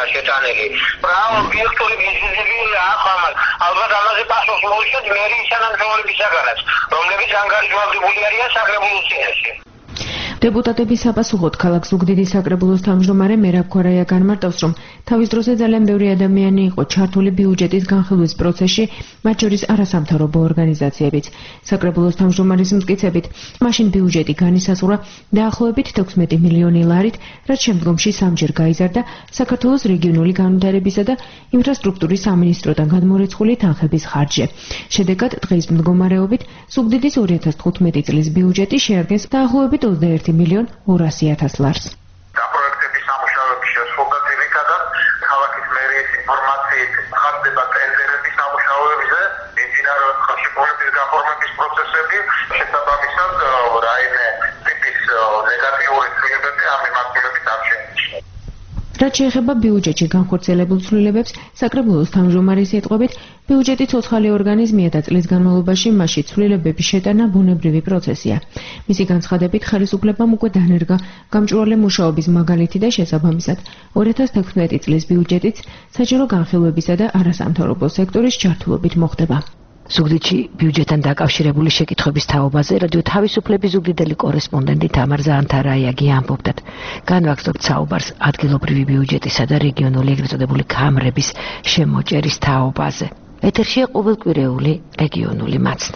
არაა შეტანილი. რა ობიექტური მიზეზები აქვს? ალბათ ამაზე პასუხი მოუშვათ მერიის თანამშრომლებისაგანაც, რომლებიც ანგარიშვალდებული არიან საკრებულოს წინაშე. დეპუტატების საპასუხოდ ქალაქ ზუგდიდის საკრებულოს თავმჯდომარე მერაბ ქორაია განმარტავს, რომ თავის დროზე ძალიან ბევრი ადამიანი იყო ჩართული ბიუჯეტის განხილვის პროცესში, მათ შორის არასამთავრობო ორგანიზაციებიც. საკრებულოს თავმჯდომარის მტკიცებით, მაშინ ბიუჯეტი განისაზღვრა დაახლოებით თექვსმეტი მილიონი ლარით, რაც შემდგომში სამჯერ გაიზარდა საქართველოს რეგიონული განვითარებისა და ინფრასტრუქტურის სამინისტროდან გადმორეცხული თანხების ხარჯზე. შედეგად, დღის მდგომარეობით ზუგდიდის ორი ათას თხუთმეტი წლის ბიუჯეტი შეადგენს დაახლოებით ოცდაერთი მილიონ ორასი ათას ლარს. პროექტების სამუშაოების შესრულება ძირითადად ქალაქის მერიის ინფორმაციით ხარჯდება ტენდერების სამუშაოებზე, მიმდინარეობს ხელშეკრულების გაფორმების პროცესები, შესაბამისად რაიმე ტიპის ნეგატიური ცვლილებები ამ მიმართულებით არ შეიმჩნევა. რაც შეეხება ბიუჯეტში განხორციელებულ ცვლილებებს, საკრებულოს თავმჯდომარის ეტყვებით, ბიუჯეტი ცოცხალი ორგანიზმია და წლის განმავლობაში მასში ცვლილებების შეტანა ბუნებრივი პროცესია. მისი განცხადებით, ხელისუფლებამ უკვე დანერგა გამჭვირვალე მუშაობის მაგალითი და შესაბამისად ორი ათას თექვსმეტი წლის ბიუჯეტიც საჯარო განხილვებისა და არასამთავრობო სექტორის ჩართულობით მოხდება. ზუგდიდში ბიუჯეტთან დაკავშირებული შეკითხვების თაობაზე რადიო თავისუფლების ზუგდიდელი კორესპონდენტი თამარ ზანთარაიაგი ამბობდათ. განვაგრძობთ საუბარს ადგილობრივი ბიუჯეტისა და რეგიონული ეგრეთ წოდებული ქამრების შემოჭერის თაობაზე. ეთერშია ყოველკვირეული რეგიონული მაცნე.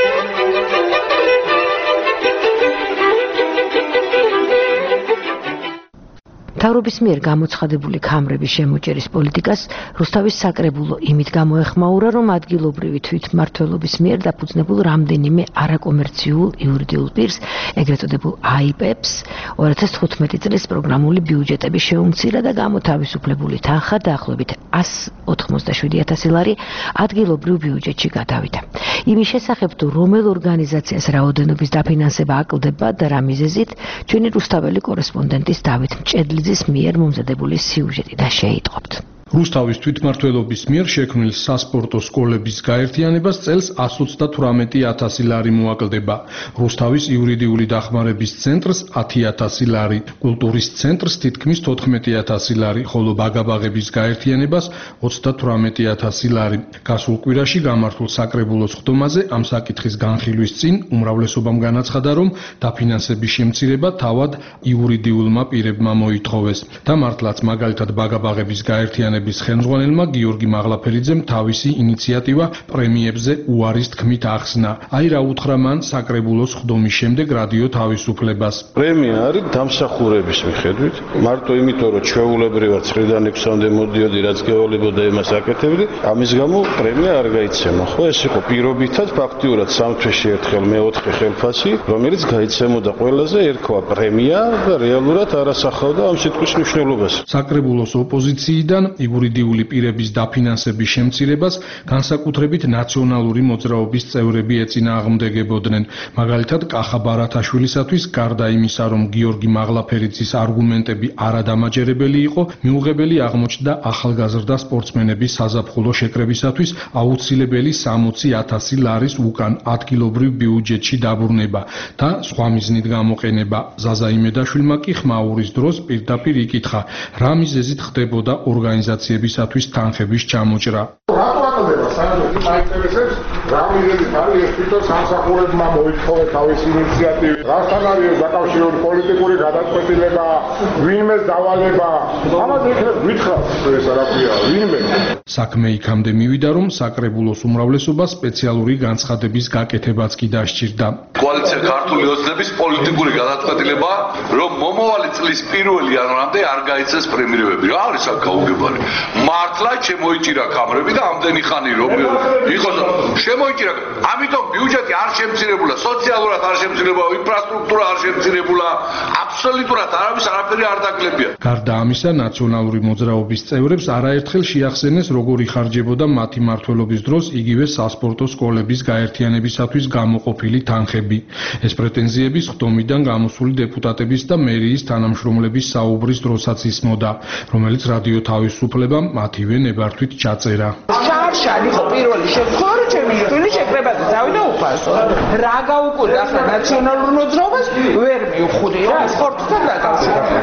მთავრობის მიერ გამოცხადებული ქამრების შემოჭერის პოლიტიკას რუსთავის საკრებულო იმით გამოეხმაურა, რომ ადგილობრივი თვითმმართველობის მიერ დაფუძნებულ რამდენიმე არაკომერციულ იურიდიულ პირს, ეგრეთ წოდებულ აი პი ებს, ორი ათას თხუთმეტი წლის პროგრამული ბიუჯეტები შეუმცირა და გამოთავისუფლებული თანხა დაახლოებით ას ოთხმოცდაშვიდი ათასი ლარი ადგილობრივ ბიუჯეტში გადავიდა. იმის შესახებ, თუ რომელ ორგანიზაციას რაოდენობის დაფინანსება აკლდება და რა მიზეზით, ჩვენი რუსთაველი კორესპონდენტის დავით მჭედლიძის მიერ მომზადებული სიუჟეტი და შეიტყობთ. რუსთავის თვითმმართველობის მიერ შექმნილ სასპორტო სკოლების გაერთიანებას წელს ას ოცდათვრამეტი ათასი ლარი მოაკლდება. რუსთავის იურიდიული დახმარების ცენტრს ათი ათასი ლარი, კულტურის ცენტრს თითქმის თოთხმეტი ათასი ლარი, ხოლო ბაგაბაღების გაერთიანებას ოცდათვრამეტი ათასი ლარი. გასულ კვირაში გამართულ საკრებულოს ხდომაზე ამ საკითხის განხილვის წინ უმრავლესობამ განაცხადა, რომ დაფინანსების შემცირება თავად იურიდიულმა პირებმა მოითხოვეს. და მართლაც მაგალითად ბაგაბაღების გაერთიანებას ხელმძღვანელმა გიორგი მაღლაფერიძემ თავისი ინიციატივა პრემიებზე უარის თქმით ახსნა. აი რა უთხრა მან საკრებულოს ხდომის შემდეგ რადიო თავისუფლებას. პრემია არის დამსახურების მიხედვით, მარტო იმიტომ რომ ჩვეულებრივად ცხრიდან ექვსამდე მოდიოდი რაც გევალებოდა იმას აკეთებდი, ამის გამო პრემია არ გაიცემა. ხო ეს იყო პირობითად ფაქტიურად სამ თვეში ერთხელ მეოთხე ხელფასი, რომელიც გაიცემოდა ყველაზე ერქვა პრემია და რეალურად არ ასახავდა ამ სიტყვის მნიშვნელობას. საკრებულოს ოპოზიციიდან იურიდიული პირების დაფინანსების შემცირებას განსაკუთრებით ნაციონალური მოძრაობის წევრები ეწინააღმდეგებოდნენ. მაგალითად, კახა ბარათაშვილისათვის გარდა იმისა, რომ გიორგი მაღლაფერიძის არგუმენტები არადამაჯერებელი იყო, მიუღებელი აღმოჩნდა ახალგაზრდა სპორტსმენების საზაფხულო შეკრებისათვის აუცილებელი სამოცი ათასი ლარის უკან ადგილობრივ ბიუჯეტში დაბრუნება და სხვა მიზნით გამოყენება. ზაზა იმედაშვილმა კი ხმაურის დროს პირდაპირ იკითხა, რა მიზეზით ხდებოდა ორგანიზაციებისათვის თანხების ჩამოჭრა. რატო აკლდება საერთოდ მაინტერესებს რა მიზეზით არის ეს თვითონ სამსახურებმა მოითხოვა თავისი ინიციატივით, რასთან არის დაკავშირებული პოლიტიკური გადაწყვეტილება, ვინმეს დავალება, ამაზე იქნებ გითხრათ ეს არაფერია, ვინმე. საქმე იქამდე მივიდა, რომ საკრებულოს უმრავლესობა სპეციალური განცხადების გაკეთებაც კი დასჭირდა. კოალიცია ქართული ოცნების პოლიტიკური გადაწყვეტილება, რომ მომავალი წლის პირველ იანვარამდე არ გაიცეს პრემიერები. რა არის აქ გაუგებარი? მართლა შემოიჭირა ქამრები და ამდენი ხანი რომ იყოს შემოიჭირა. ამიტომ ბიუჯეტი არ შემცირებულა, სოციალურად არ შემცირებულა, ინფრასტრუქტურა არ შემცირებულა, აბსოლუტურად არავის არაფერი არ დაკლებია. გარდა ამისა, ნაციონალური მოძრაობის წევრებს არაერთხელ შეახსენეს, როგორ იხარჯებოდა მათი მმართველობის დროს იგივე სასპორტო სკოლების გაერთიანებისათვის გამოყოფილი თანხები. ეს პრეტენზიები ხდომიდან გამოსული დეპუტატების და მერიის თანამშრომლების საუბრის დროსაც ისმოდა, რომელიც რადიო თავისუფლებამ მათივე ნებართვით ჩაწერა. შარშალი იყო პირველი შემთხვევა, რომ ჩემი შვილი შეკრებაზე წავიდა უფასო. რა გაუკვირდა ახლა ნაციონალურ მოძრაობას ვერ მივხვდი რა სპორტთან დაკავშირებით.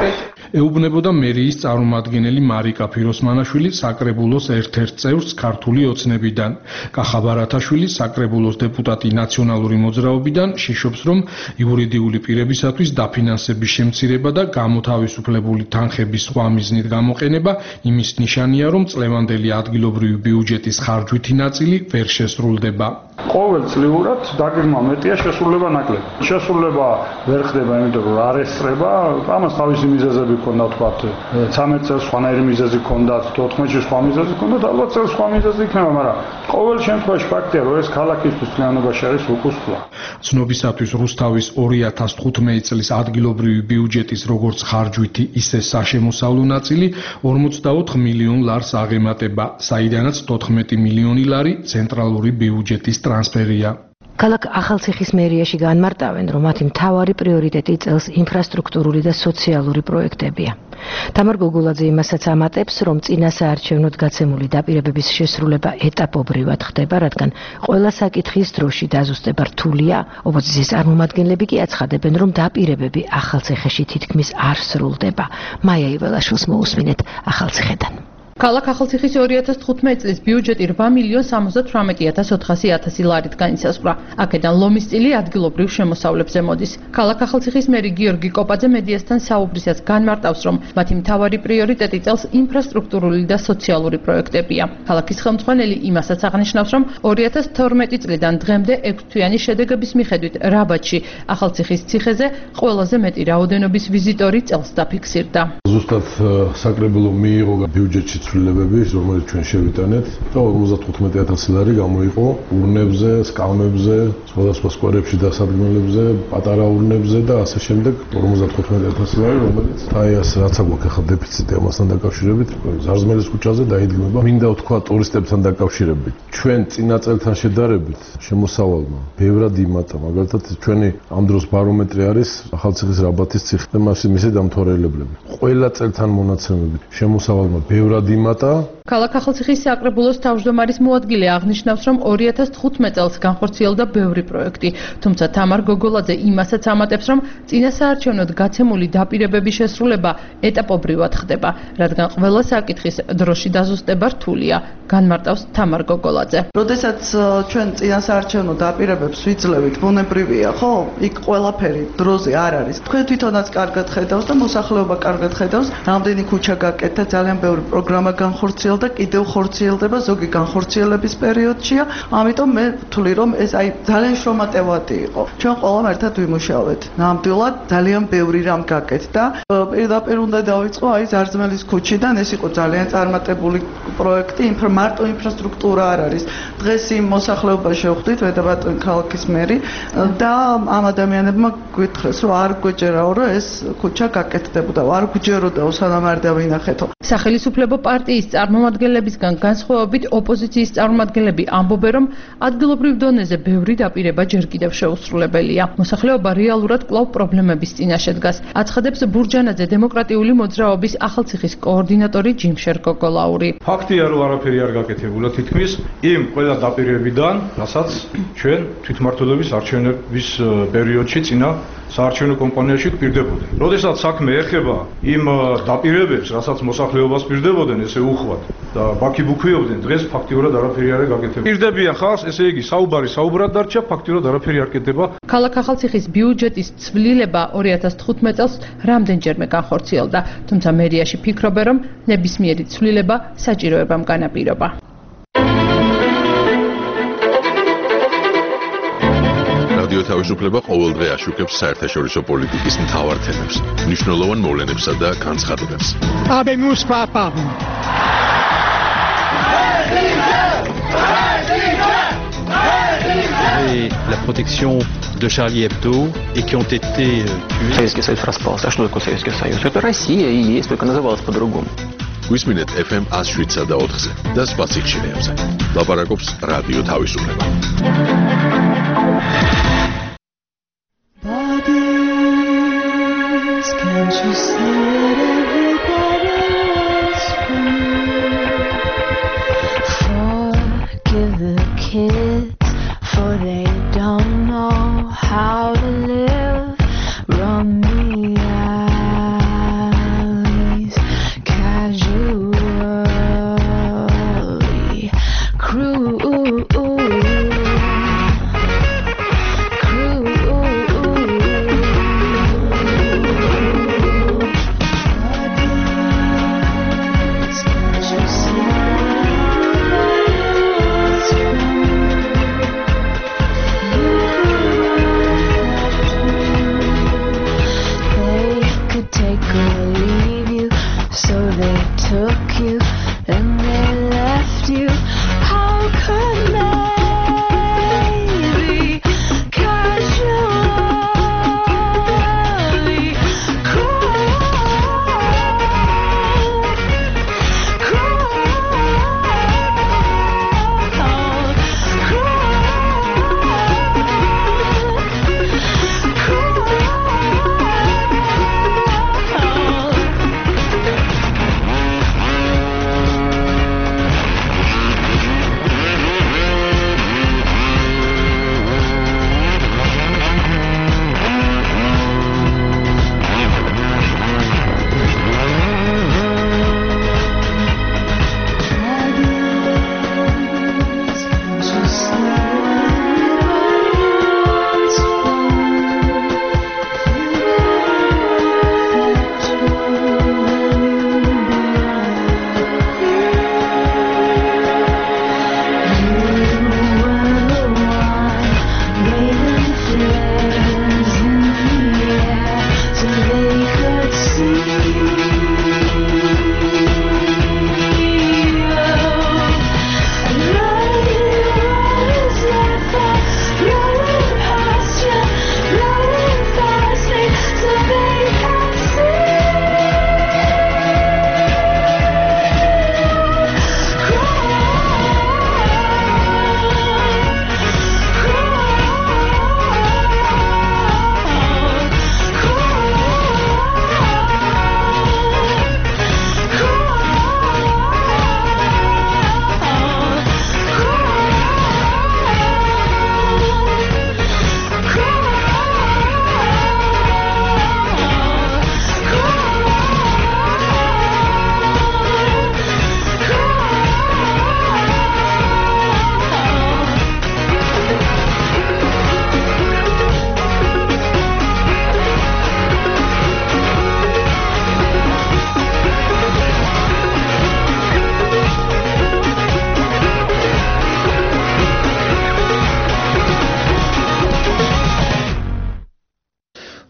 ეუბნებოდა მერიის წარმომადგენელი მარიკა ფიროსმანაშვილი საკრებულოს ერთ-ერთ წევრს ქართული ოცნებიდან. კახა ბარათაშვილი საკრებულოს დეპუტატი ნაციონალური მოძრაობიდან შიშობს, რომ იურიდიული პირებისათვის დაფინანსების შემცირება და გამოთავისუფლებული თანხების სხვა მიზნით გამოყენება იმის ნიშანია, რომ წლევანდელი ადგილობრივი ბიუჯეტის ხარჯვითი ნაწილი ვერ შესრულდება. ყოველწლიურად დაგეგმა მეტია, შესრულება ნაკლები. შესრულება ვერ ხდება, იმიტომ რომ არ ესწრება, ამას თავისი მიზეზები ჰქონდა, თქვა ცამეტ წელს სხვანაირი მიზეზი ჰქონდა, თოთხმეტში სხვა მიზეზი ჰქონდა, ალბათ წელს სხვა მიზეზი იქნება, მაგრამ ყოველ შემთხვევაში ფაქტია, რომ ეს ქალაქისთვის მთლიანობაში არის უკუსხლა. ცნობისათვის რუსთავის ორი ათას თხუთმეტი წლის ადგილობრივი ბიუჯეტის როგორც ხარჯვითი, ისე საშემოსავლო ნაწილი ორმოცდაოთხ მილიონ ლარს აღემატება, საიდანაც თოთხმეტი მილიონი ლარი ცენტრალური ბიუჯეტის ტრანსფერია. ქალაქ ახალციხის მერიაში განმარტავენ, რომ მათი მთავარი პრიორიტეტი წელს ინფრასტრუქტურული და სოციალური პროექტებია. თამარ გოგოლაძე იმასაც ამატებს, რომ წინა საარჩევნოდ გაცემული დაპირებების შესრულება ეტაპობრივად ხდება, რადგან ყველა საკითხის დროში დაზუსტება რთულია. ოპოზიციის წარმომადგენლები კი აცხადებენ, რომ დაპირებები ახალციხეში თითქმის არ სრულდება. მაია იველაშვილს მოусმინეთ ახალციხედან. ქალაქ ახალციხის ორი ათას თხუთმეტი წლის ბიუჯეტი რვა მილიონ სამოცდათვრამეტი ათას ოთხასი ლარით განისაზღვრა. აქედან ლომის წილი ადგილობრივ შემოსავლებზე მოდის. ქალაქ ახალციხის მერი გიორგი კოპაძე მედიასთან საუბრისას განმარტავს, რომ მათი მთავარი პრიორიტეტი წელს ინფრასტრუქტურული და სოციალური პროექტებია. ქალაქის ხელმძღვანელი იმასაც აღნიშნავს, რომ ორი ათას თორმეტი წლიდან დღემდე ექვსთვიანი შედეგების მიხედვით რაბათში ახალციხის ციხეზე ყველაზე მეტი რაოდენობის ვიზიტორი წელს დაფიქსირდა. ზუსტად საკრებულო მიიღო ბიუჯეტში ცვლილებები, რომელიც ჩვენ შევიტანეთ და ორმოცდათხუთმეტი ათასი ლარი გამოიყო ურნებზე, სკამებზე, სხვადასხვა სკვერებში დასადგმელებზე, პატარა ურნებზე და ასე შემდეგ ორმოცდათხუთმეტი ათასი ლარი, რომელიც თაიას რაც აქვს ახლა დეფიციტი ამასთან დაკავშირებით, ზარზმელის ქუჩაზე დაიდგმება. მინდა ვთქვა ტურისტებთან დაკავშირებით. ჩვენ წინა წელთან შედარებით შემოსავალმა ბევრად იმატა, მაგალითად ჩვენი ამ დროს ბარომეტრი არის ახალციხის რაბათის ციხე და მისი დამთვალიერებლები. ყველა წელთან მონაცემებით შემოსავალმა ბევრად იმატა. ქალაქ ახალციხის საკრებულოს თავმჯდომარის მოადგილე აღნიშნავს, რომ ორი ათას თხუთმეტი წელს განხორციელდა ბევრი პროექტი, თუმცა თამარ გოგოლაძე იმასაც ამატებს, რომ წინა საარჩევნოდ გაცემული დაპირებების შესრულება ეტაპობრივად ხდება, რადგან ყველა საკითხის დროში დაზუსტება რთულია, განმარტავს თამარ გოგოლაძე. როდესაც ჩვენ წინა საარჩევნო დაპირებებს ვიძლევით, ბუნებრივია, ხო? იქ ყველაფერი დროზე არ არის. თქვენ თვითონაც კარგად ხედავს და მოსახლეობა კარგად ხედავს, რამდენი ქუჩა გაკეთდა, ძალიან ბევრი პროგრამა განხორციელდა და კიდევ ხორციელდება, ზოგი განხორციელების პერიოდშია, ამიტომ მე ვთვლი, რომ ეს აი ძალიან შრომატევადი იყო. ჩვენ ყველამ ერთად ვიმუშავეთ. ნამდვილად ძალიან ბევრი რამ გაკეთდა. პირდაპირ უნდა დავიწყო აი ზარზმელის ქუჩიდან, ეს იყო ძალიან წარმატებული პროექტი, მარტო ინფრასტრუქტურა არ არის. დღეს იმ მოსახლეობას შევხვდით, ვედაბატონი ქალაქის მერი და ამ ადამიანებმა გვითხრეს, რომ არ გვეჯერაო, რომ ეს ქუჩა გაკეთდებოდა, არ გვჯეროდაო სანამ არ დავინახეთო. სახელმწიფო პარტიის წარმომადგენლებისგან განსხვავებით ოპოზიციის წარმომადგენლები ამბობენ, რომ ადგილობრივ დონეზე ბევრი დაპირება ჯერ კიდევ შეუსრულებელია. მოსახლეობა რეალურად კვლავ პრობლემების წინაშე დგას. აცხადებს ბურჯანაძე დემოკრატიული მოძრაობის ახალციხის კოორდინატორი ჯიმშერ გოგოლაური. ფაქტია, რომ არაფერი არ გაკეთებულა თითქმის იმ ყველა დაპირებებიდან, რასაც ჩვენ თვითმმართველობის არჩევნების პერიოდში წინა საარჩევნო კომპანიაში გვპირდებოდა. როდესაც საქმე ეხება იმ დაპირებებს, რასაც მოსახლეობას პირდებოდნენ, ესე უხვად და ბაქი ბუქვიობდნენ, დღეს ფაქტიურად არაფერი არ გაკეთებულა. პირდებიან ხალხს, ესე იგი საუბარი საუბრად დარჩა, ფაქტიურად არაფერი არ კეთდება. ქალაქ ახალციხის ბიუჯეტის ცვლილება ორი ათას თხუთმეტი წელს რამდენჯერმე განხორციელდა, თუმცა მერიაში ფიქრობენ, რომ ნებისმიერი ცვლილება საჭიროებამ განაპირობა. რადიო თავისუფლება ყოველდღე აშუქებს საერთაშორისო პოლიტიკის მთავარ თემებს, მნიშვნელოვან მოვლენებსა და განცხადებებს. Habemos papa. Et la protection de Charlie Hebdo et qui ont été tués. Советский Союз распался. А что такое Советский Союз? Это Россия и есть, только называлась по-другому. გვისმინეთ эф эм one oh seven და four-ზე და სხვა სიხშირეებზე. ლაპარაკობს რადიო თავისუფლება. Bodies, can't you see that everybody wants free? Forgive the kids, for they don't know how to live. Run me out.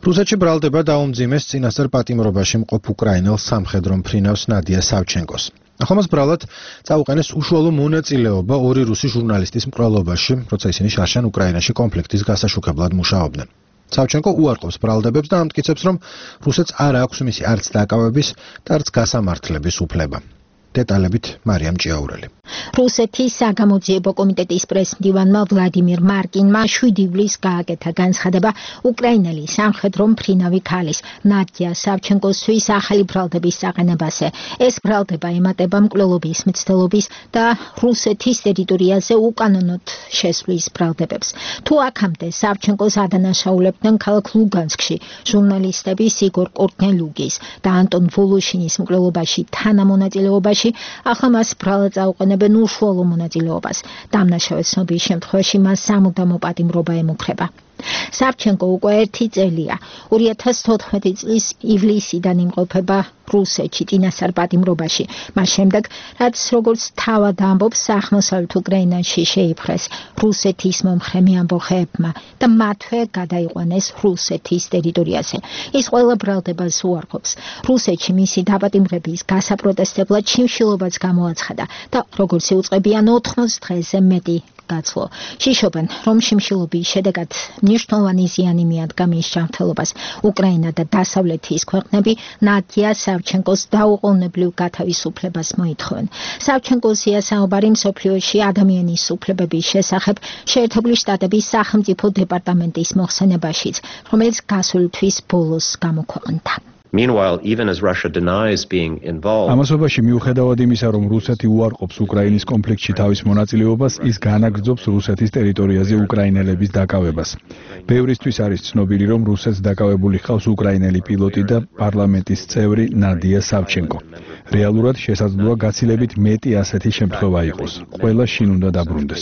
რუსეთში ბრალდება დაუმძიმეს წინასწარ პატიმრობაში მყოფ უკრაინელ სამხედრო მფრინავს ნადია სავჩენკოს. ახლა მას ბრალად წაუყენეს უშუალო მონაწილეობა ორი რუსი ჟურნალისტის მკვლელობაში, როცა ისინი შარშან უკრაინაში კონფლიქტის გასაშუქებლად მუშაობდნენ. სავჩენკო უარყოფს ბრალდებებს და ამტკიცებს, რომ რუსეთს არ აქვს მისი არც დაკავების და არც გასამართლების უფლება. დეტალებით მარიამ ჭიაურელი. რუსეთის საგამოძიებო კომიტეტის პრეზიდენტმა ვლადიმირ მარკინმა შვიდი ივლისს გააკეთა განცხადება უკრაინელი სამხედრო მფრინავი ქალის ნადია სავჩენკოსთვის ახალი ბრალდების საყენებაზე. ეს ბრალდება ემატება მკვლელობის მცდელობის და რუსეთის ტერიტორიაზე უკანონოდ შესვლის ბრალდებებს. თუ აქამდე სავჩენკოს ადანაშაულებდნენ ქალაქ ლუგანსკში ჟურნალისტების იგორ კორტნელიუგის და ანტონ ვოლოშინის მკვლელობაში თანამონაწილეობაში, ახლა მას ბრალად წაუყენებენ უშუალო მონაწილეობას. დამნაშავე ცნობის შემთხვევაში მას სამუდამო პატიმრობა ემუქრება. სავჩენკო უკვე ერთი წელია ორი ათას თოთხმეტი წლის ივლისიდან იმყოფება რუსეთში წინასწარ პატიმრობაში, მას შემდეგ რაც როგორც თავად ამბობს აღმოსავლეთ უკრაინაში შეიპყრეს რუსეთის მომხრე ამბოხეებმა და მათვე გადაიყვანეს რუსეთის ტერიტორიაზე. ის ყველა ბრალდებას უარყოფს. რუსეთში მისი დაპატიმრების გასაპროტესტებლად შიმშილობაც გამოაცხადა და როგორც იუწყებიან ოთხმოცდ დღეზე მეტი გაცვლო. შიშობენ, რომ შიმშილობის შედეგად მნიშვნელოვანი ზიანი მიადგა მის ჯანმრთელობას. უკრაინა და დასავლეთის ქვეყნები ნადია სავჩენკოს დაუყოვნებლივ გათავისუფლებას მოითხოვენ. სავჩენკოსია საუბარი მსოფლიოში ადამიანის უფლებების შესახებ შეერთებული შტატების სახელმწიფო დეპარტამენტის მოხსენებაშიც, რომელიც გასული თვის ბოლოს გამოქვეყნდა. Meanwhile, even as Russia denies being involved, ამასობაში მიუხედავად იმისა, რომ რუსეთი უარყოფს უკრაინის კონფლიქტში თავის მონაწილეობას, ის განაგრძობს რუსეთის ტერიტორიაზე უკრაინელების დაკავებას. ბევრისთვის არის ცნობილი, რომ რუსეთს დაკავებული ჰყავს უკრაინელი პილოტი და პარლამენტის წევრი ნადია სავჩენკო. რეალურად შესაძლოა გაცილებით მეტი ასეთი შემთხვევა იყოს. ყველა შინ უნდა დაბრუნდეს.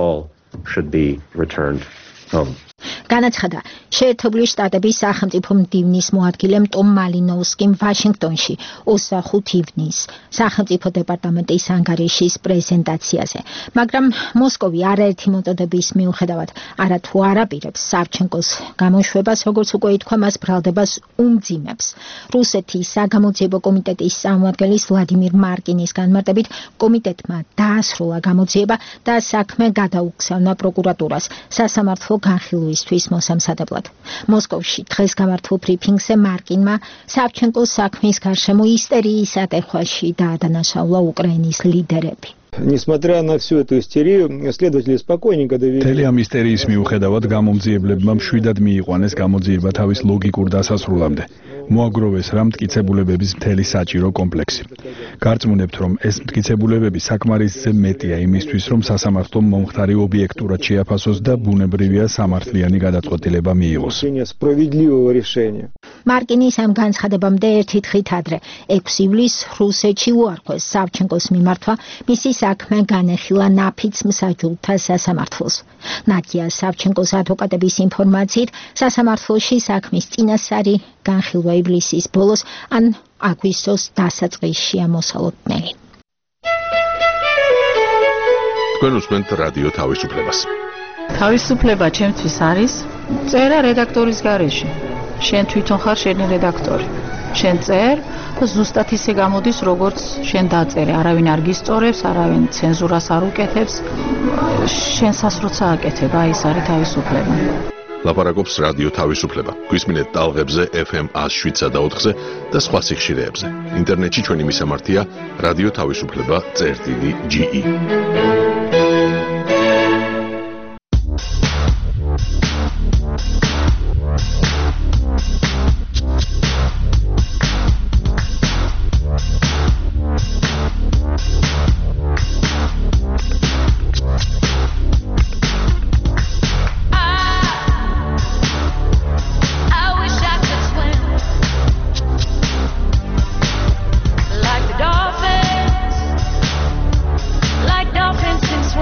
განაცხადა შეერთებული შტატების სახელმწიფო მდივნის მოადგილემ ტომ მალინოვსკიმ ვაშინგტონში ოცდახუთი ივნისს სახელმწიფო დეპარტამენტის ანგარიშის პრეზენტაციაზე, მაგრამ მოსკოვი არაერთი მოწოდების მიუხედავად არათუ არ აპირებს სავჩენკოს გამოშვებას, როგორც უკვე ითქვა, მას ბრალდებას უმძიმებს. რუსეთის საგამოძიებო კომიტეტის წარმომადგენლის ვლადიმირ მარკინის განმარტებით, კომიტეტმა დაასრულა გამოძიება და საქმე გადაუგზავნა პროკურატურას სასამართლო განხილვისთვის მოსამზადებლად. მოსკოვში დღეს გამართულ ბრიფინგზე მარკინმა სავჩენკოს საქმის გარშემო ისტერიის ატეხვაში დაადანაშაულა უკრაინის ლიდერები. Несмотря на всю эту истерию, следователи спокойненько довели. Მთელი ამ ისტერიის მიუხედავად გამომძიებლებმა მშვიდად მიიყვანეს გამოძიება თავის ლოგიკურ დასასრულამდე. მოაგროვეს რა მტკიცებულებების მთელი საჭირო კომპლექსი. გარწმუნებთ, რომ ეს მტკიცებულებები საკმარისზე მეტია იმისთვის, რომ სასამართლომ მომხდარი ობიექტურად შეაფასოს და ბუნებრივია სამართლიანი გადაწყვეტილება მიიღოს. მარკინის ამ განცხადებამდე ერთი დღით ადრე, ექვსი ივლისს რუსეთში უარყვეს სავჩენკოს მიმართვა, მისი საქმე განეხილა ნაფიც მსაჯულთა სასამართლოს. ნადია სავჩენკოს ადვოკატების ინფორმაციით, სასამართლოში საქმის წინასწარი განხილვა ივლისის ბოლოს ან აგვისტოს დასაწყისშია მოსალოდნელი. თქვენ უსმენთ რადიო თავისუფლებას. თავისუფლება ჩემთვის არის წერა რედაქტორის გარეშე. შენ თვითონ ხარ შენი რედაქტორი. შენ წერ და ზუსტად ისე გამოდის, როგორც შენ დაწერე. არავინ არ გისწორებს, არავინ ცენზურას არ უკეთებს. შენსას როცა აკეთებ, აი ეს არის თავისუფლება. ლაპარაკობს რადიო თავისუფლება. გვისმინეთ ტალღებზე ეფ ემ ას შვიდსა და ოთხზე და სხვა სიხშირეებზე. ინტერნეტში ჩვენი მისამართია რადიო თავისუფლება წერტილი ჯი ი. Like dolphins, since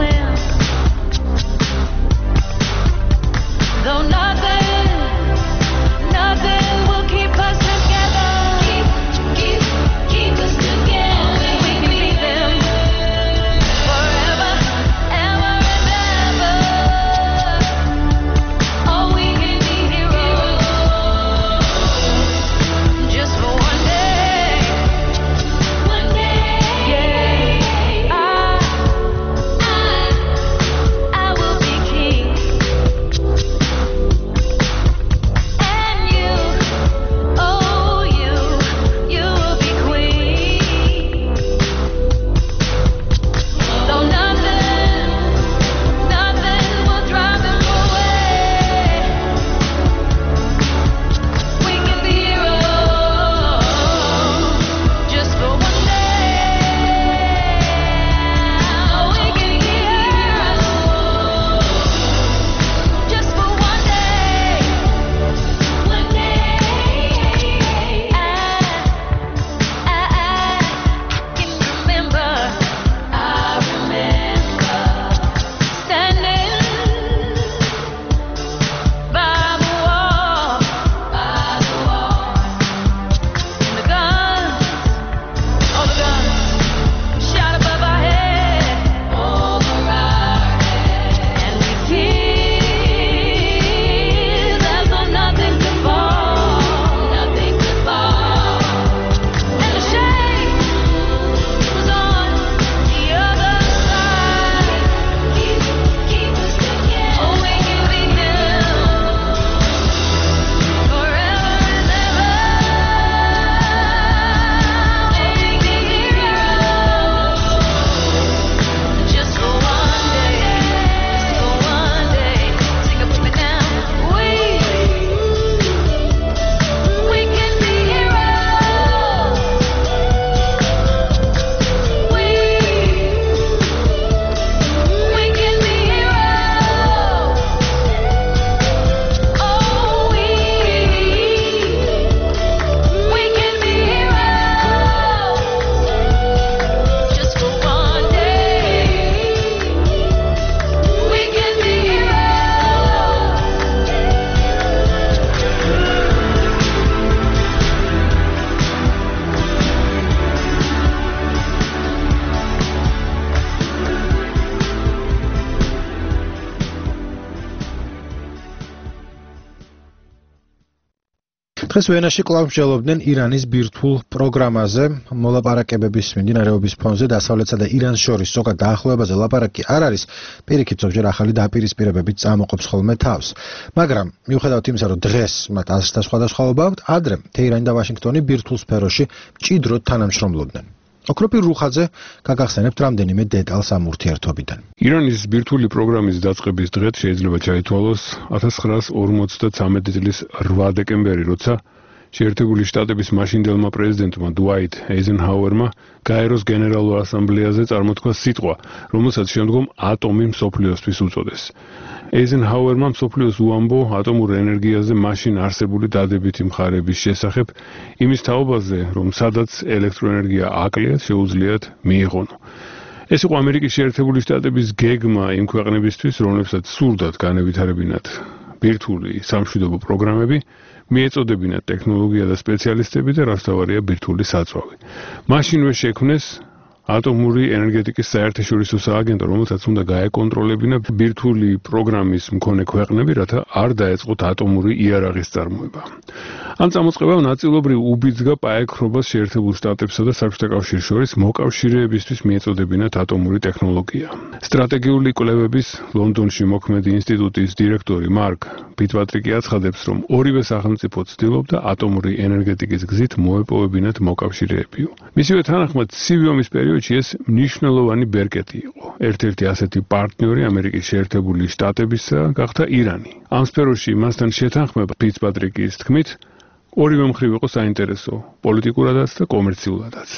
დღეს ვენაში კვლავ მსჯელობდნენ ირანის ბირთვულ პროგრამაზე. მოლაპარაკებების მიმდინარეობის ფონზე დასავლეთსა და իրანს შორის ზოგად დაახლოებაზე ლაპარაკი არ არის. პირიქით ზოგჯერ ახალი დაპირისპირებებით წამოყოფს ხოლმე თავს. მაგრამ მიუხედავად იმისა, რომ დღეს მათ ასთა სხვადასხვაობა აქვთ, ადრე თეირანი და ვაშინგტონი ბირთვულ სფეროში მჭიდროდ თანამშრომლობდნენ. ოქროპირ რუხაძე გაგახსენებთ რამდენიმე დეტალს ამ ურთიერთობიდან. ირანის ბირთვული პროგრამის დაწყების დღეთ შეიძლება ჩაითვალოს ათას ცხრაას ორმოცდათვრამეტი წლის რვა დეკემბერი, როცა შეერთებული შტატების მაშინდელმა პრეზიდენტმა დუაიტ ეიზენჰაუერმა გაეროს გენერალურ ასამბლეაზე წარმოთქვა სიტყვა, რომელსაც შემდგომ ატომი მსოფლიოსთვის უწოდეს. ეიზენჰაუერმა მსოფლიოს უამბო ატომურ ენერგიაზე მაშინ არსებული დადებითი მხარეების შესახებ იმის თაობაზე, რომ სადაც ელექტროენერგია აკლიათ, შეუძლიათ მიიღონო. ეს იყო ამერიკის შეერთებული შტატების გეგმა იმ ქვეყნებისთვის, რომლებსაც სურდათ განევითარებინათ ბირთვული სამშვიდობო პროგრამები, მიეწოდებინათ ტექნოლოგია და სპეციალისტები და რასთავარია ბირთვული საწვავი. მაშინვე შექმნეს ატომური ენერგეტიკის საერთაშორისო სააგენტო, რომელსაც უნდა გაეკონტროლებინა ბირთვული პროგრამის მქონე ქვეყნები, რათა არ დაეწყოთ ატომური იარაღის წარმოება. ამ წამოწყებამ ნაწილობრივ უბიძგა პაექრობას შეერთებულ შტატებსა და საბჭოთა კავშირის შორის მოკავშირეებისთვის მიეწოდებინათ ატომური ტექნოლოგია. სტრატეგიული კვლევების ლონდონში მოქმედი ინსტიტუტის დირექტორი მარკ ფიცპატრიკი აცხადებს, რომ ორივე სახელმწიფო ცდილობდა ატომური ენერგეტიკის გზით მოეპოვებინათ მოკავშირეებიო. მისივე თანახმად ცივი ომის პერიოდში ეს მნიშვნელოვანი ბერკეტი იყო. ერთ-ერთი ასეთი პარტნიორი ამერიკის შეერთებული შტატებისა გახდა ირანი. ამ სფეროში მასთან შეთანხმება ფიცპატრიკის თქმით ორივე მხრივ იყო საინტერესო, პოლიტიკურადაც და კომერციულადაც.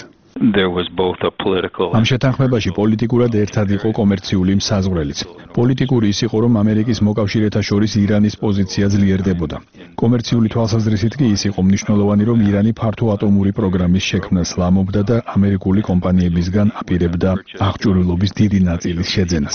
ამ შეთანხმებაში პოლიტიკურად ერთად იყო კომერციული საზღვრელიც. პოლიტიკური ის იყო, რომ ამერიკის მოკავშირეთა შორის ირანის პოზიცია ძლიერდებოდა. კომერციული თვალსაზრისით კი ის იყო მნიშვნელოვანი, რომ ირანი ფართო ატომური პროგრამის შექმნას ლამობდა და ამერიკული კომპანიებისგან აპირებდა აღჭურვილობის დიდი ნაწილის შეძენას.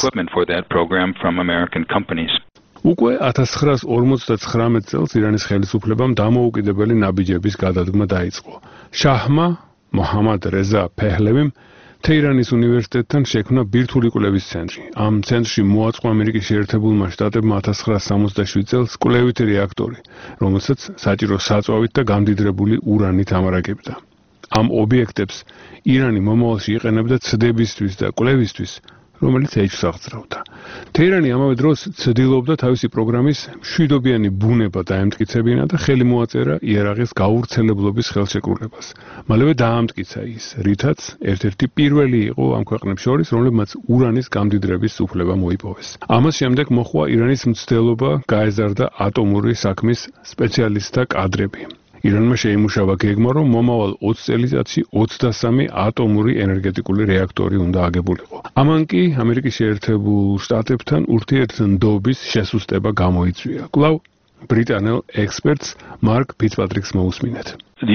უკვე ათას ცხრაას ორმოცდათვრამეტ წელს ირანის ხელისუფლებამ დამოუკიდებელი ნაბიჯების გადადგმა დაიწყო. შაჰმა მოჰამად რეზა ფეჰლევიმ თეირანის უნივერსიტეტთან შექმნა ბირთვული კვლევის ცენტრი. ამ ცენტრში მოაწყო ამერიკის შეერთებულმა შტატებმა ათას ცხრაას სამოცდაშვიდ წელს კვლევითი რეაქტორი, რომელსაც საჭირო საწვავით და გამდიდრებული ურანით ამარაგებდა. ამ ობიექტებს ირანი მომავალში იყენებდა ცდებისთვის და კვლევისთვის, რომელიც ეჭვს აღძრავდა. თეირანი ამავე დროს ცდილობდა თავისი პროგრამის მშვიდობიანი ბუნება დაემტკიცებინა და ხელი მოაწერა იარაღის გაავრცელებლობის ხელშეკრულებას. მალევე დაამტკიცა ის, რითაც ერთ-ერთი პირველი იყო ამ ქვეყნებს შორის, რომლებმაც ურანის გამდიდრების უფლება მოიპოვეს. ამას შემდეგ მოხდა ირანის მცდელობა გაეზარდა ატომური საქმის სპეციალისტთა კადრები. ირანმა შეიმუშავა გეგმა, რომ მომავალ ოცი წელიწადში ოცდასამი ატომური ენერგეტიკული რეაქტორი უნდა აგებულიყო. ამან კი ამერიკის შეერთებულ შტატებთან ურთიერთდობის შესუსტება გამოიწვია. კვლავ ბრიტანელ ექსპერტს მარკ ფიცპატრიკს მოусმინეთ.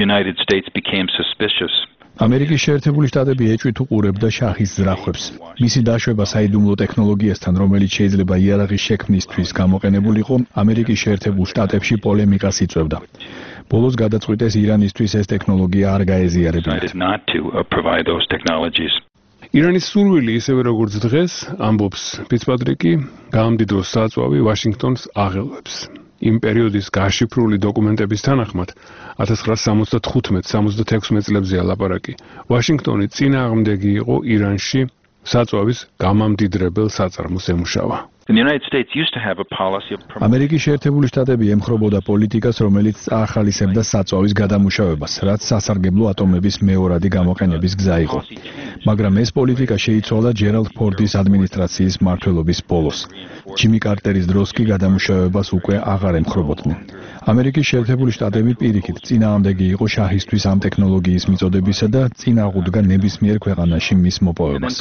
ამერიკის შეერთებული შტატები ეჭვით უყურებდა შაჰის ზრახვებს. მისი დაშვება საიდუმლო ტექნოლოგიასთან, რომელიც შეიძლება იარაღის შექმნისთვის გამოყენებულიყო, ამერიკის შეერთებულ შტატებში პოლემიკას იწვევდა. ბოლოს გადაწყვიტეს ირანისთვის ეს ტექნოლოგია არ გაეზიარებინათ. ირანის სურვილი ისევე როგორც დღეს, ამბობს ფიცპატრიკი, გაამდიდროს საწვავი ვაშინგტონს აღელვებს. იმ პერიოდის გაშიფრული დოკუმენტების თანახმად ათას ცხრაას სამოცდათხუთმეტ სამოცდათექვსმეტ წლებზეა ლაპარაკი. ვაშინგტონი წინააღმდეგი იყო ირანში საწვავის გამამდიდრებელ საწარმოს ემუშავა. ამერიკის შეერთებული შტატები ემხრობოდა პოლიტიკას, რომელიც ახალისებდა საწვავის გადამუშავებას, რაც სასარგებლო ატომების მეორადი გამოყენების გზა იყო. მაგრამ ეს პოლიტიკა შეიცვალა ჯერალდ ფორდის ადმინისტრაციის მმართველობის ბოლოს. ჯიმი კარტერის დროს კი გადამუშავებას უკვე აღარ ემხრობოდნენ. ამერიკის შეერთებული შტატები პირიქით წინააღმდეგი იყო შაჰისთვის ამ ტექნოლოგიის მიწოდებისა და წინ აღუდგა ნებისმიერ ქვეყანაში მის მოპოვებას.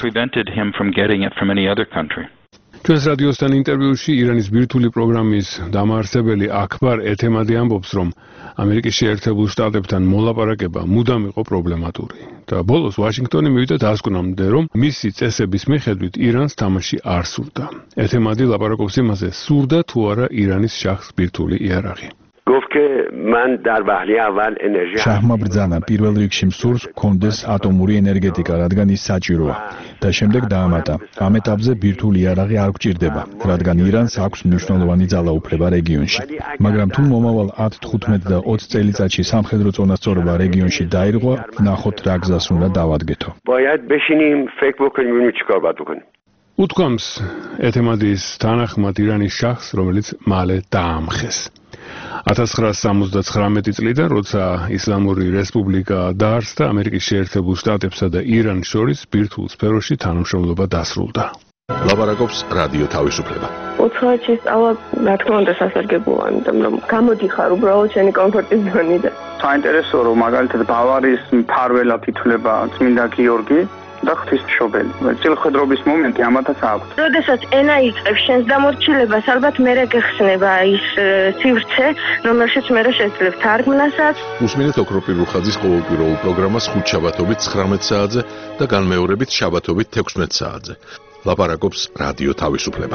ჩვენს რადიოსთან ინტერვიუში ირანის ბირთვული პროგრამის დამაარსებელი აქბარ ეთემადი ამბობს, რომ ამერიკის შეერთებულ შტატებთან მოლაპარაკება მუდამ იყო პრობლემატური. და ბოლოს ვაშინგტონი მივიდა დასკვნამდე, რომ მისი წესების მიხედვით ირანს თამაში არ სურდა. ეთემადი ლაპარაკობს იმაზე, სურდა თუ არა ირანის შაჰს ბირთვული იარაღი. گفت که من در وهله اول انرژی შაჰმა ბრძანა პირველ რიგში მსურს გქონდეს ატომური ენერგეტიკა, რადგან ის საჭიროა და შემდეგ დაამატა. ამ ეტაპზე ბირთვული იარაღი არ გვჭირდება, რადგან ირანს აქვს მნიშვნელოვანი ძალაუფლება რეგიონში. მაგრამ თუ მომავალ ათ, თხუთმეტ და ოცი წელიწადში სამხედრო წონასწორობა რეგიონში დაირღვა, ნახოთ რა გზას უნდა დავადგეთო. باید بشینیم فکر بکنیم ببینیم چیکار باید بکنیم. უთქვამს ეთემადის თანახმად ირანის შაჰს, რომელიც მალე დაამხეს. ათას ცხრაას სამოცდათხრამეტი წლიდან, როცა ისლამური რესპუბლიკა დაარსდა, ამერიკის შეერთებულ შტატებსა და ირანს შორის ბირთვულ სფეროში თანამშრომლობა დასრულდა. ლაპარაკობს რადიო თავისუფლება. უცხოეთში სწავლა, რა თქმა უნდა, სასარგებლოა, იმიტომ რომ გამოდიხარ უბრალოდ შენი კომფორტის ზონიდან. საინტერესოა, რომ მაგალითად ბავარიის მფარველად ითვლება წმინდა გიორგი და ღვთისმშობელი. წილხვედრობის მომენტი ამათაც აქვს. როდესაც ენა იწყებს შენს დამორჩილებას, ალბათ მერე გეხსნება ის სივრცე, რომელშიც მერე შეძლებ თარგმნასაც. უსმინეთ ოქროპირ რუხაძის ყოველკვირეულ პროგრამას ხუთშაბათობით ცხრამეტ საათზე და განმეორებით შაბათობით თექვსმეტ საათზე. ლაპარაკობს რადიო თავისუფლება.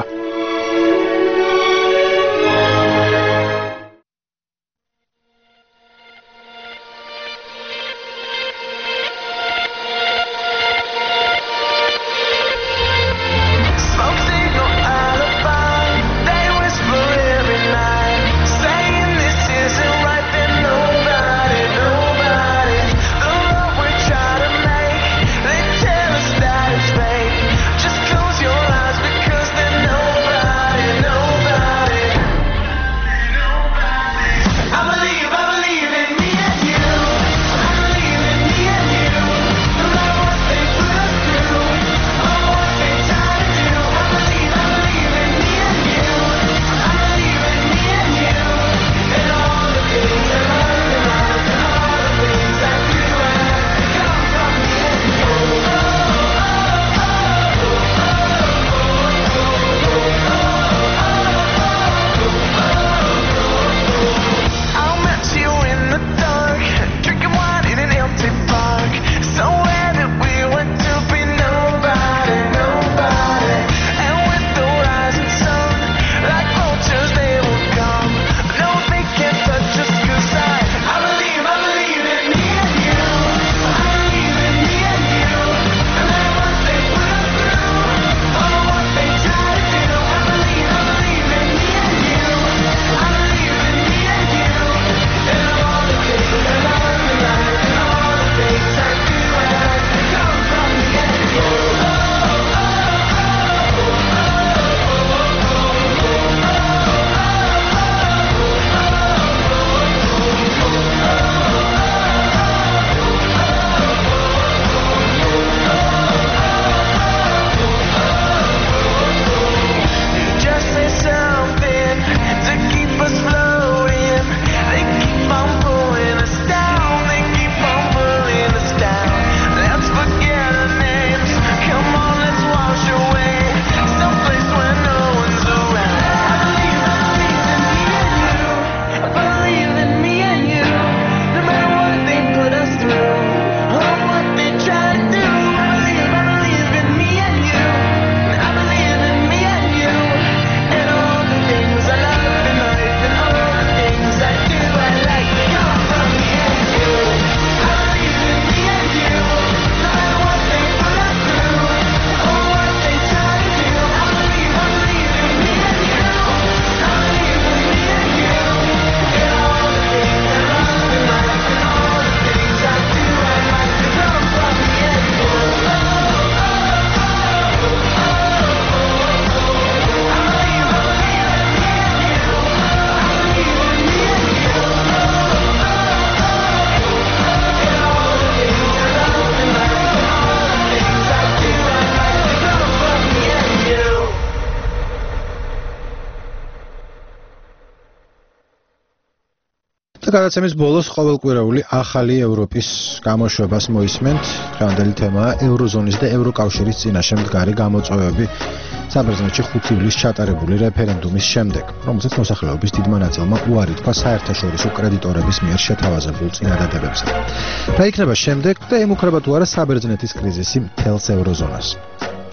და გადაცემის ბოლოს ყოველკვირეული ახალი ევროპის გამოშვებას მოისმენთ. დღევანდელი თემაა ევროზონის და ევროკავშირის წინაშე მდგარი გამოწვევები საბერძნეთში ხუთი ივლისს ჩატარებული რეფერენდუმის შემდეგ, რომელზეც მოსახლეობის დიდმა ნაწილმა უარი თქვა საერთაშორისო კრედიტორების მიერ შეთავაზებულ წინადადებებზე. რა იქნება შემდეგ და ემუქრება თუ არა საბერძნეთის კრიზისი მთელს ევროზონას.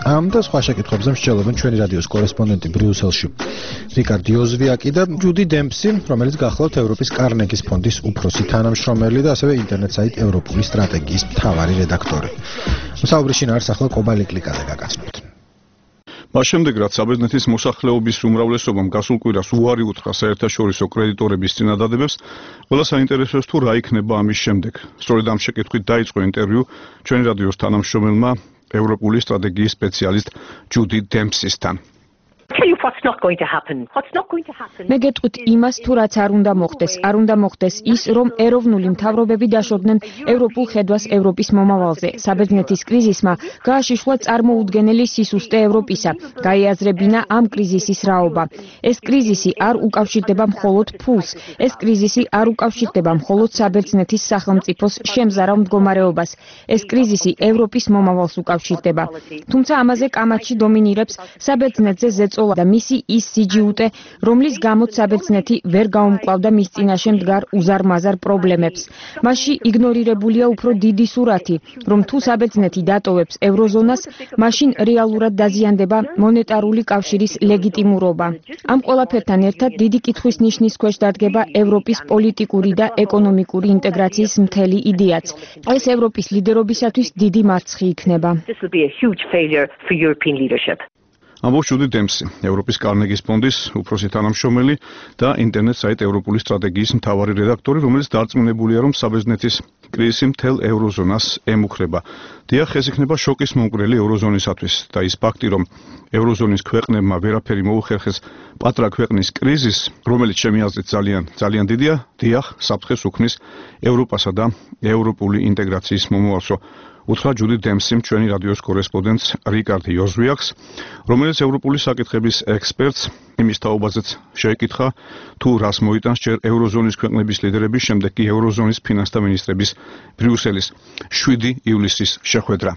ამ და სხვა შეკითხვებზე მსჯელობენ ჩვენი რადიოს კორესპონდენტი ბრიუსელში რიკარდ იოზვიაკი და ჯუდი დემპსი, რომელიც გახლავთ ევროპის კარნეგის ფონდის უფროსი თანამშრომელი და ასევე ინტერნეტ საიტ ევროპული სტრატეგიის მთავარი რედაქტორი. საუბრის შინაარს ახლა კობალი კლიკაზე გაგაცნობთ. მას შემდეგ, რაც საბერძნეთის მოსახლეობის უმრავლესობამ გასულ კვირას უარი უთხრა საერთაშორისო კრედიტორების წინადადებებს, ყველა საინტერესოს თუ რა იქნება ამის შემდეგ. სწორედ ამ შეკითხვით დაიწყო ინტერვიუ ჩვენი რადიოს თანამშრომელმა ევროპული სტრატეგიის სპეციალისტ ჯუდი დემპსისთან. მე გეტყვით იმას, თუ რაც არ უნდა მოხდეს. არ უნდა მოხდეს ის, რომ ეროვნული მთავრობები დაშორდნენ ევროპულ ხედვას ევროპის მომავალზე. საბერძნეთის კრიზისმა გააშიშლა წარმოუდგენელი სისუსტე ევროპისა. გაიაზრებინა ამ კრიზისის რაობა. ეს კრიზისი არ უკავშირდება მხოლოდ ფულს. ეს კრიზისი არ უკავშირდება მხოლოდ საბერძნეთის სახელმწიფოს შემზარავ მდგომარეობას. ეს კრიზისი ევროპის მომავალს უკავშირდება. თუმცა ამაზე კამათში დომინირებს საბერძნეთზე ზეწოლა და მისი ის სიჯიუტე, რომლის გამოც საბერძნეთი ვერ გაუმკლავდა მის წინაშე მდგარ უზარმაზარ პრობლემებს. მასში იგნორირებულია უფრო დიდი სურათი, რომ თუ საბერძნეთი დატოვებს ევროზონას, მაშინ რეალურად დაზიანდება მონეტარული კავშირის ლეგიტიმურობა. ამ ყველაფერთან ერთად დიდი კითხვის ნიშნის ქვეშ დადგება ევროპის პოლიტიკური და ეკონომიკური ინტეგრაციის მთელი იდეაც. ეს ევროპის ლიდერობისათვის დიდი მარცხი იქნება. ამბობს ჯუდი დემპსი, ევროპის კარნეგის ფონდის უფროსი თანამშრომელი და ინტერნეტ საიტ ევროპული სტრატეგიის მთავარი რედაქტორი, რომელიც დარწმუნებულია, რომ საბერძნეთის კრიზისი მთელ ევროზონას ემუქრება. დიახ, ეს იქნება შოკის მომკვრელი ევროზონისათვის და ის ფაქტი, რომ ევროზონის ქვეყნებმა ვერაფერი მოუხერხეს პატრა ქვეყნის კრიზისს, რომელიც ჩემი აზრით ძალიან ძალიან დიდია, დიახ, საფრთხეს უქმნის ევროპასა და ევროპული ინტეგრაციის მომავალს. უთხრა ჯუდი დემპსიმ ჩვენი რადიოს კორესპონდენტს რიკარდ იოზვიაკს, რომელიც ევროპული საკითხების ექსპერტს, იმის თაობაზეც შეეკითხა, თუ რას მოიტანს ჯერ ევროზონის ქვეყნების ლიდერების, შემდეგ კი ევროზონის ფინანსთა მინისტრების ბრიუსელის შვიდი ივლისის შეხვედრა.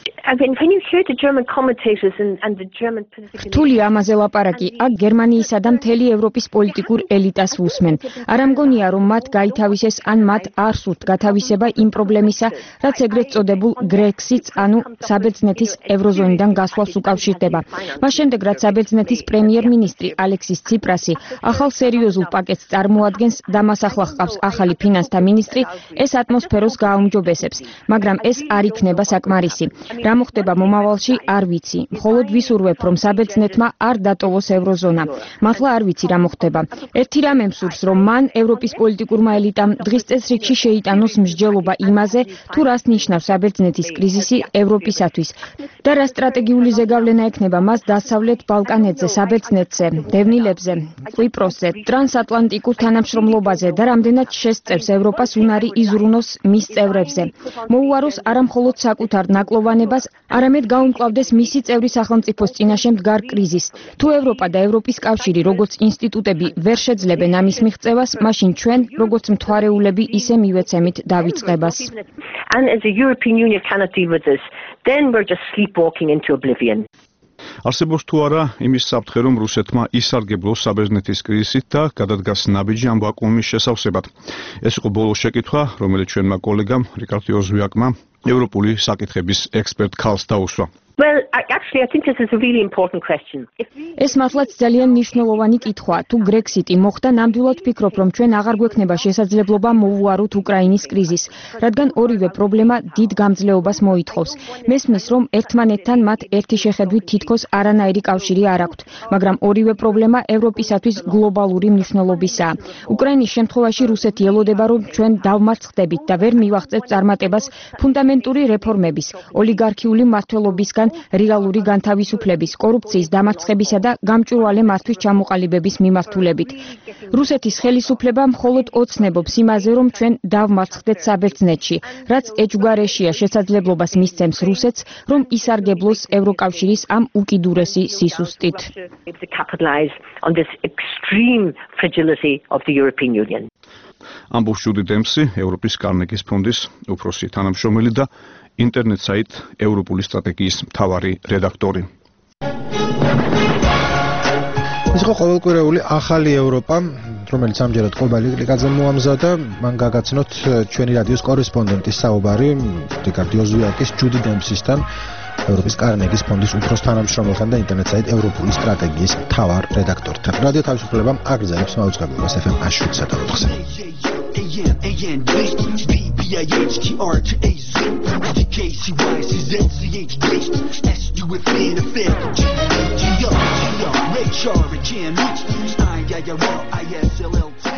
რთული ამაზე ლაპარაკი, აქ გერმანიისა და მთელი ევროპის პოლიტიკურ ელიტას უსმენ. არ ამგონია, რომ მათ გაითავისეს ან მათ არ სურთ გათავისება იმ პრობლემისა, რაც ეგრეთ წოდებულ გრექსიტს, ანუ საბერძნეთის ევროზონიდან გასვლას უკავშირდება. მას შემდეგ, რაც საბერძნეთის პრემიერ-მინისტრი ალექსის ციპრასი ახალ სერიოზულ პაკეტს წარმოადგენს და მას ახლა ჰყავს ახალი ფინანსთა მინისტრი, ეს ატმოსფეროს გააუმჯობესებს, მაგრამ ეს არ იქნება საკმარისი. რა მოხდება მომავალში არ ვიცი. მხოლოდ ვისურვებ, რომ საბერძნეთმა არ დატოვოს ევროზონა. მართლა არ ვიცი რა მოხდება. ერთი რამე მსურს, რომ მან ევროპის პოლიტიკურმა ელიტამ დღის წესრიგში შეიტანოს მსჯელობა იმაზე, თუ რას ნიშნავს საბერძნეთის კრიზისი ევროპისათვის და რა სტრატეგიული ზეგავლენა ექნება მას დასავლეთ ბალკანეთზე, საბერძნეთზე, დევნილებზე, კვიპროსზე, ტრანსატლანტიკურ თანამშრომლობაზე და რამდენად შესწევს ევროპას უნარი იზრუნოს მის წევრებზე. მოუაროს არა მხოლოდ საკუთარ ნაკლოვანებას, არამედ გაუმკლავდეს მისი წევრი სახელმწიფოს წინაშე მდგარ კრიზისს. თუ ევროპა და ევროპის კავშირი როგორც ინსტიტუტები ვერ შეძლებენ ამის მიღწევას, მაშინ ჩვენ, როგორც მთვარეულები, ისე მივეცემით დავიწყებას. არსებობს თუ არა იმის საფრთხე, რომ რუსეთმა ისარგებლოს საბერძნეთის კრიზისით და გადადგას ნაბიჯი ამ ვაკუუმის შესავსებად. ეს იყო ბოლო შეკითხვა, რომელიც ჩვენმა კოლეგამ რიკარდ იოზვიაკმა ევროპული საკითხების ექსპერტ ქალს დაუსვა. Well, actually, I think this is a really important question. ეს მართლაც ძალიან მნიშვნელოვანი კითხვაა. თუ გრექსიტი მოხდა, ნამდვილად ვფიქრობ, რომ ჩვენ აღარ გვექნება შესაძლებლობა მოვუაროთ უკრაინის კრიზისს, რადგან ორივე პრობლემა დიდ გამძლეობას მოითხოვს. მესმის, რომ ერთმანეთთან მათ ერთი შეხედვით თითქოს არანაირი კავშირი არ აქვთ, მაგრამ ორივე პრობლემა ევროპისათვის გლობალური მნიშვნელობისაა. უკრაინის შემთხვევაში რუსეთი ელოდება, რომ ჩვენ დავმარცხდებით და ვერ მივაღწევთ წარმატებას ფუნდამენტური რეფორმების, ოლიგარქიული მმართველობისგან რეალური განთავისუფლების, კორუფციის დამარცხებისა და გამჭვირვალე მართვის ჩამოყალიბების მიმართულებით. რუსეთის ხელისუფლება მხოლოდ ოცნებობს იმაზე, რომ ჩვენ დავმარცხდეთ საბერძნეთში, რაც ეჭვგარეშეა შესაძლებლობას მისცემს რუსეთს, რომ ისარგებლოს ევროკავშირის ამ უკიდურესი სისუსტით. ამბობს ჯუდი დემპსი, ევროპის კარნეგის ფონდის უფროსი თანამშრომელი და ინტერნეტ საიტ ევროპული სტრატეგიის მთავარი რედაქტორი. ის იყო ყოველკვირეული ახალი ევროპა, რომელიც ამჯერად კობალი კლიკაძე მოამზადა. მან გაგაცნოთ ჩვენი რადიოს კორესპონდენტის საუბარი რიკარდ იოზვიაკის ჯუდი დემპსისთან. ევროპის კარნეგის ფონდის უფროს თანამშრომელთან და ინტერნეტ საიტ ევროპული სტრატეგიის მთავარ რედაქტორთან. რადიო თავისუფლება აგრძელებს მაუწყებლობას ეფ ემ შვიდ საათ ოთხზე. Make sure it can reach. I, I, I, I, S L L T.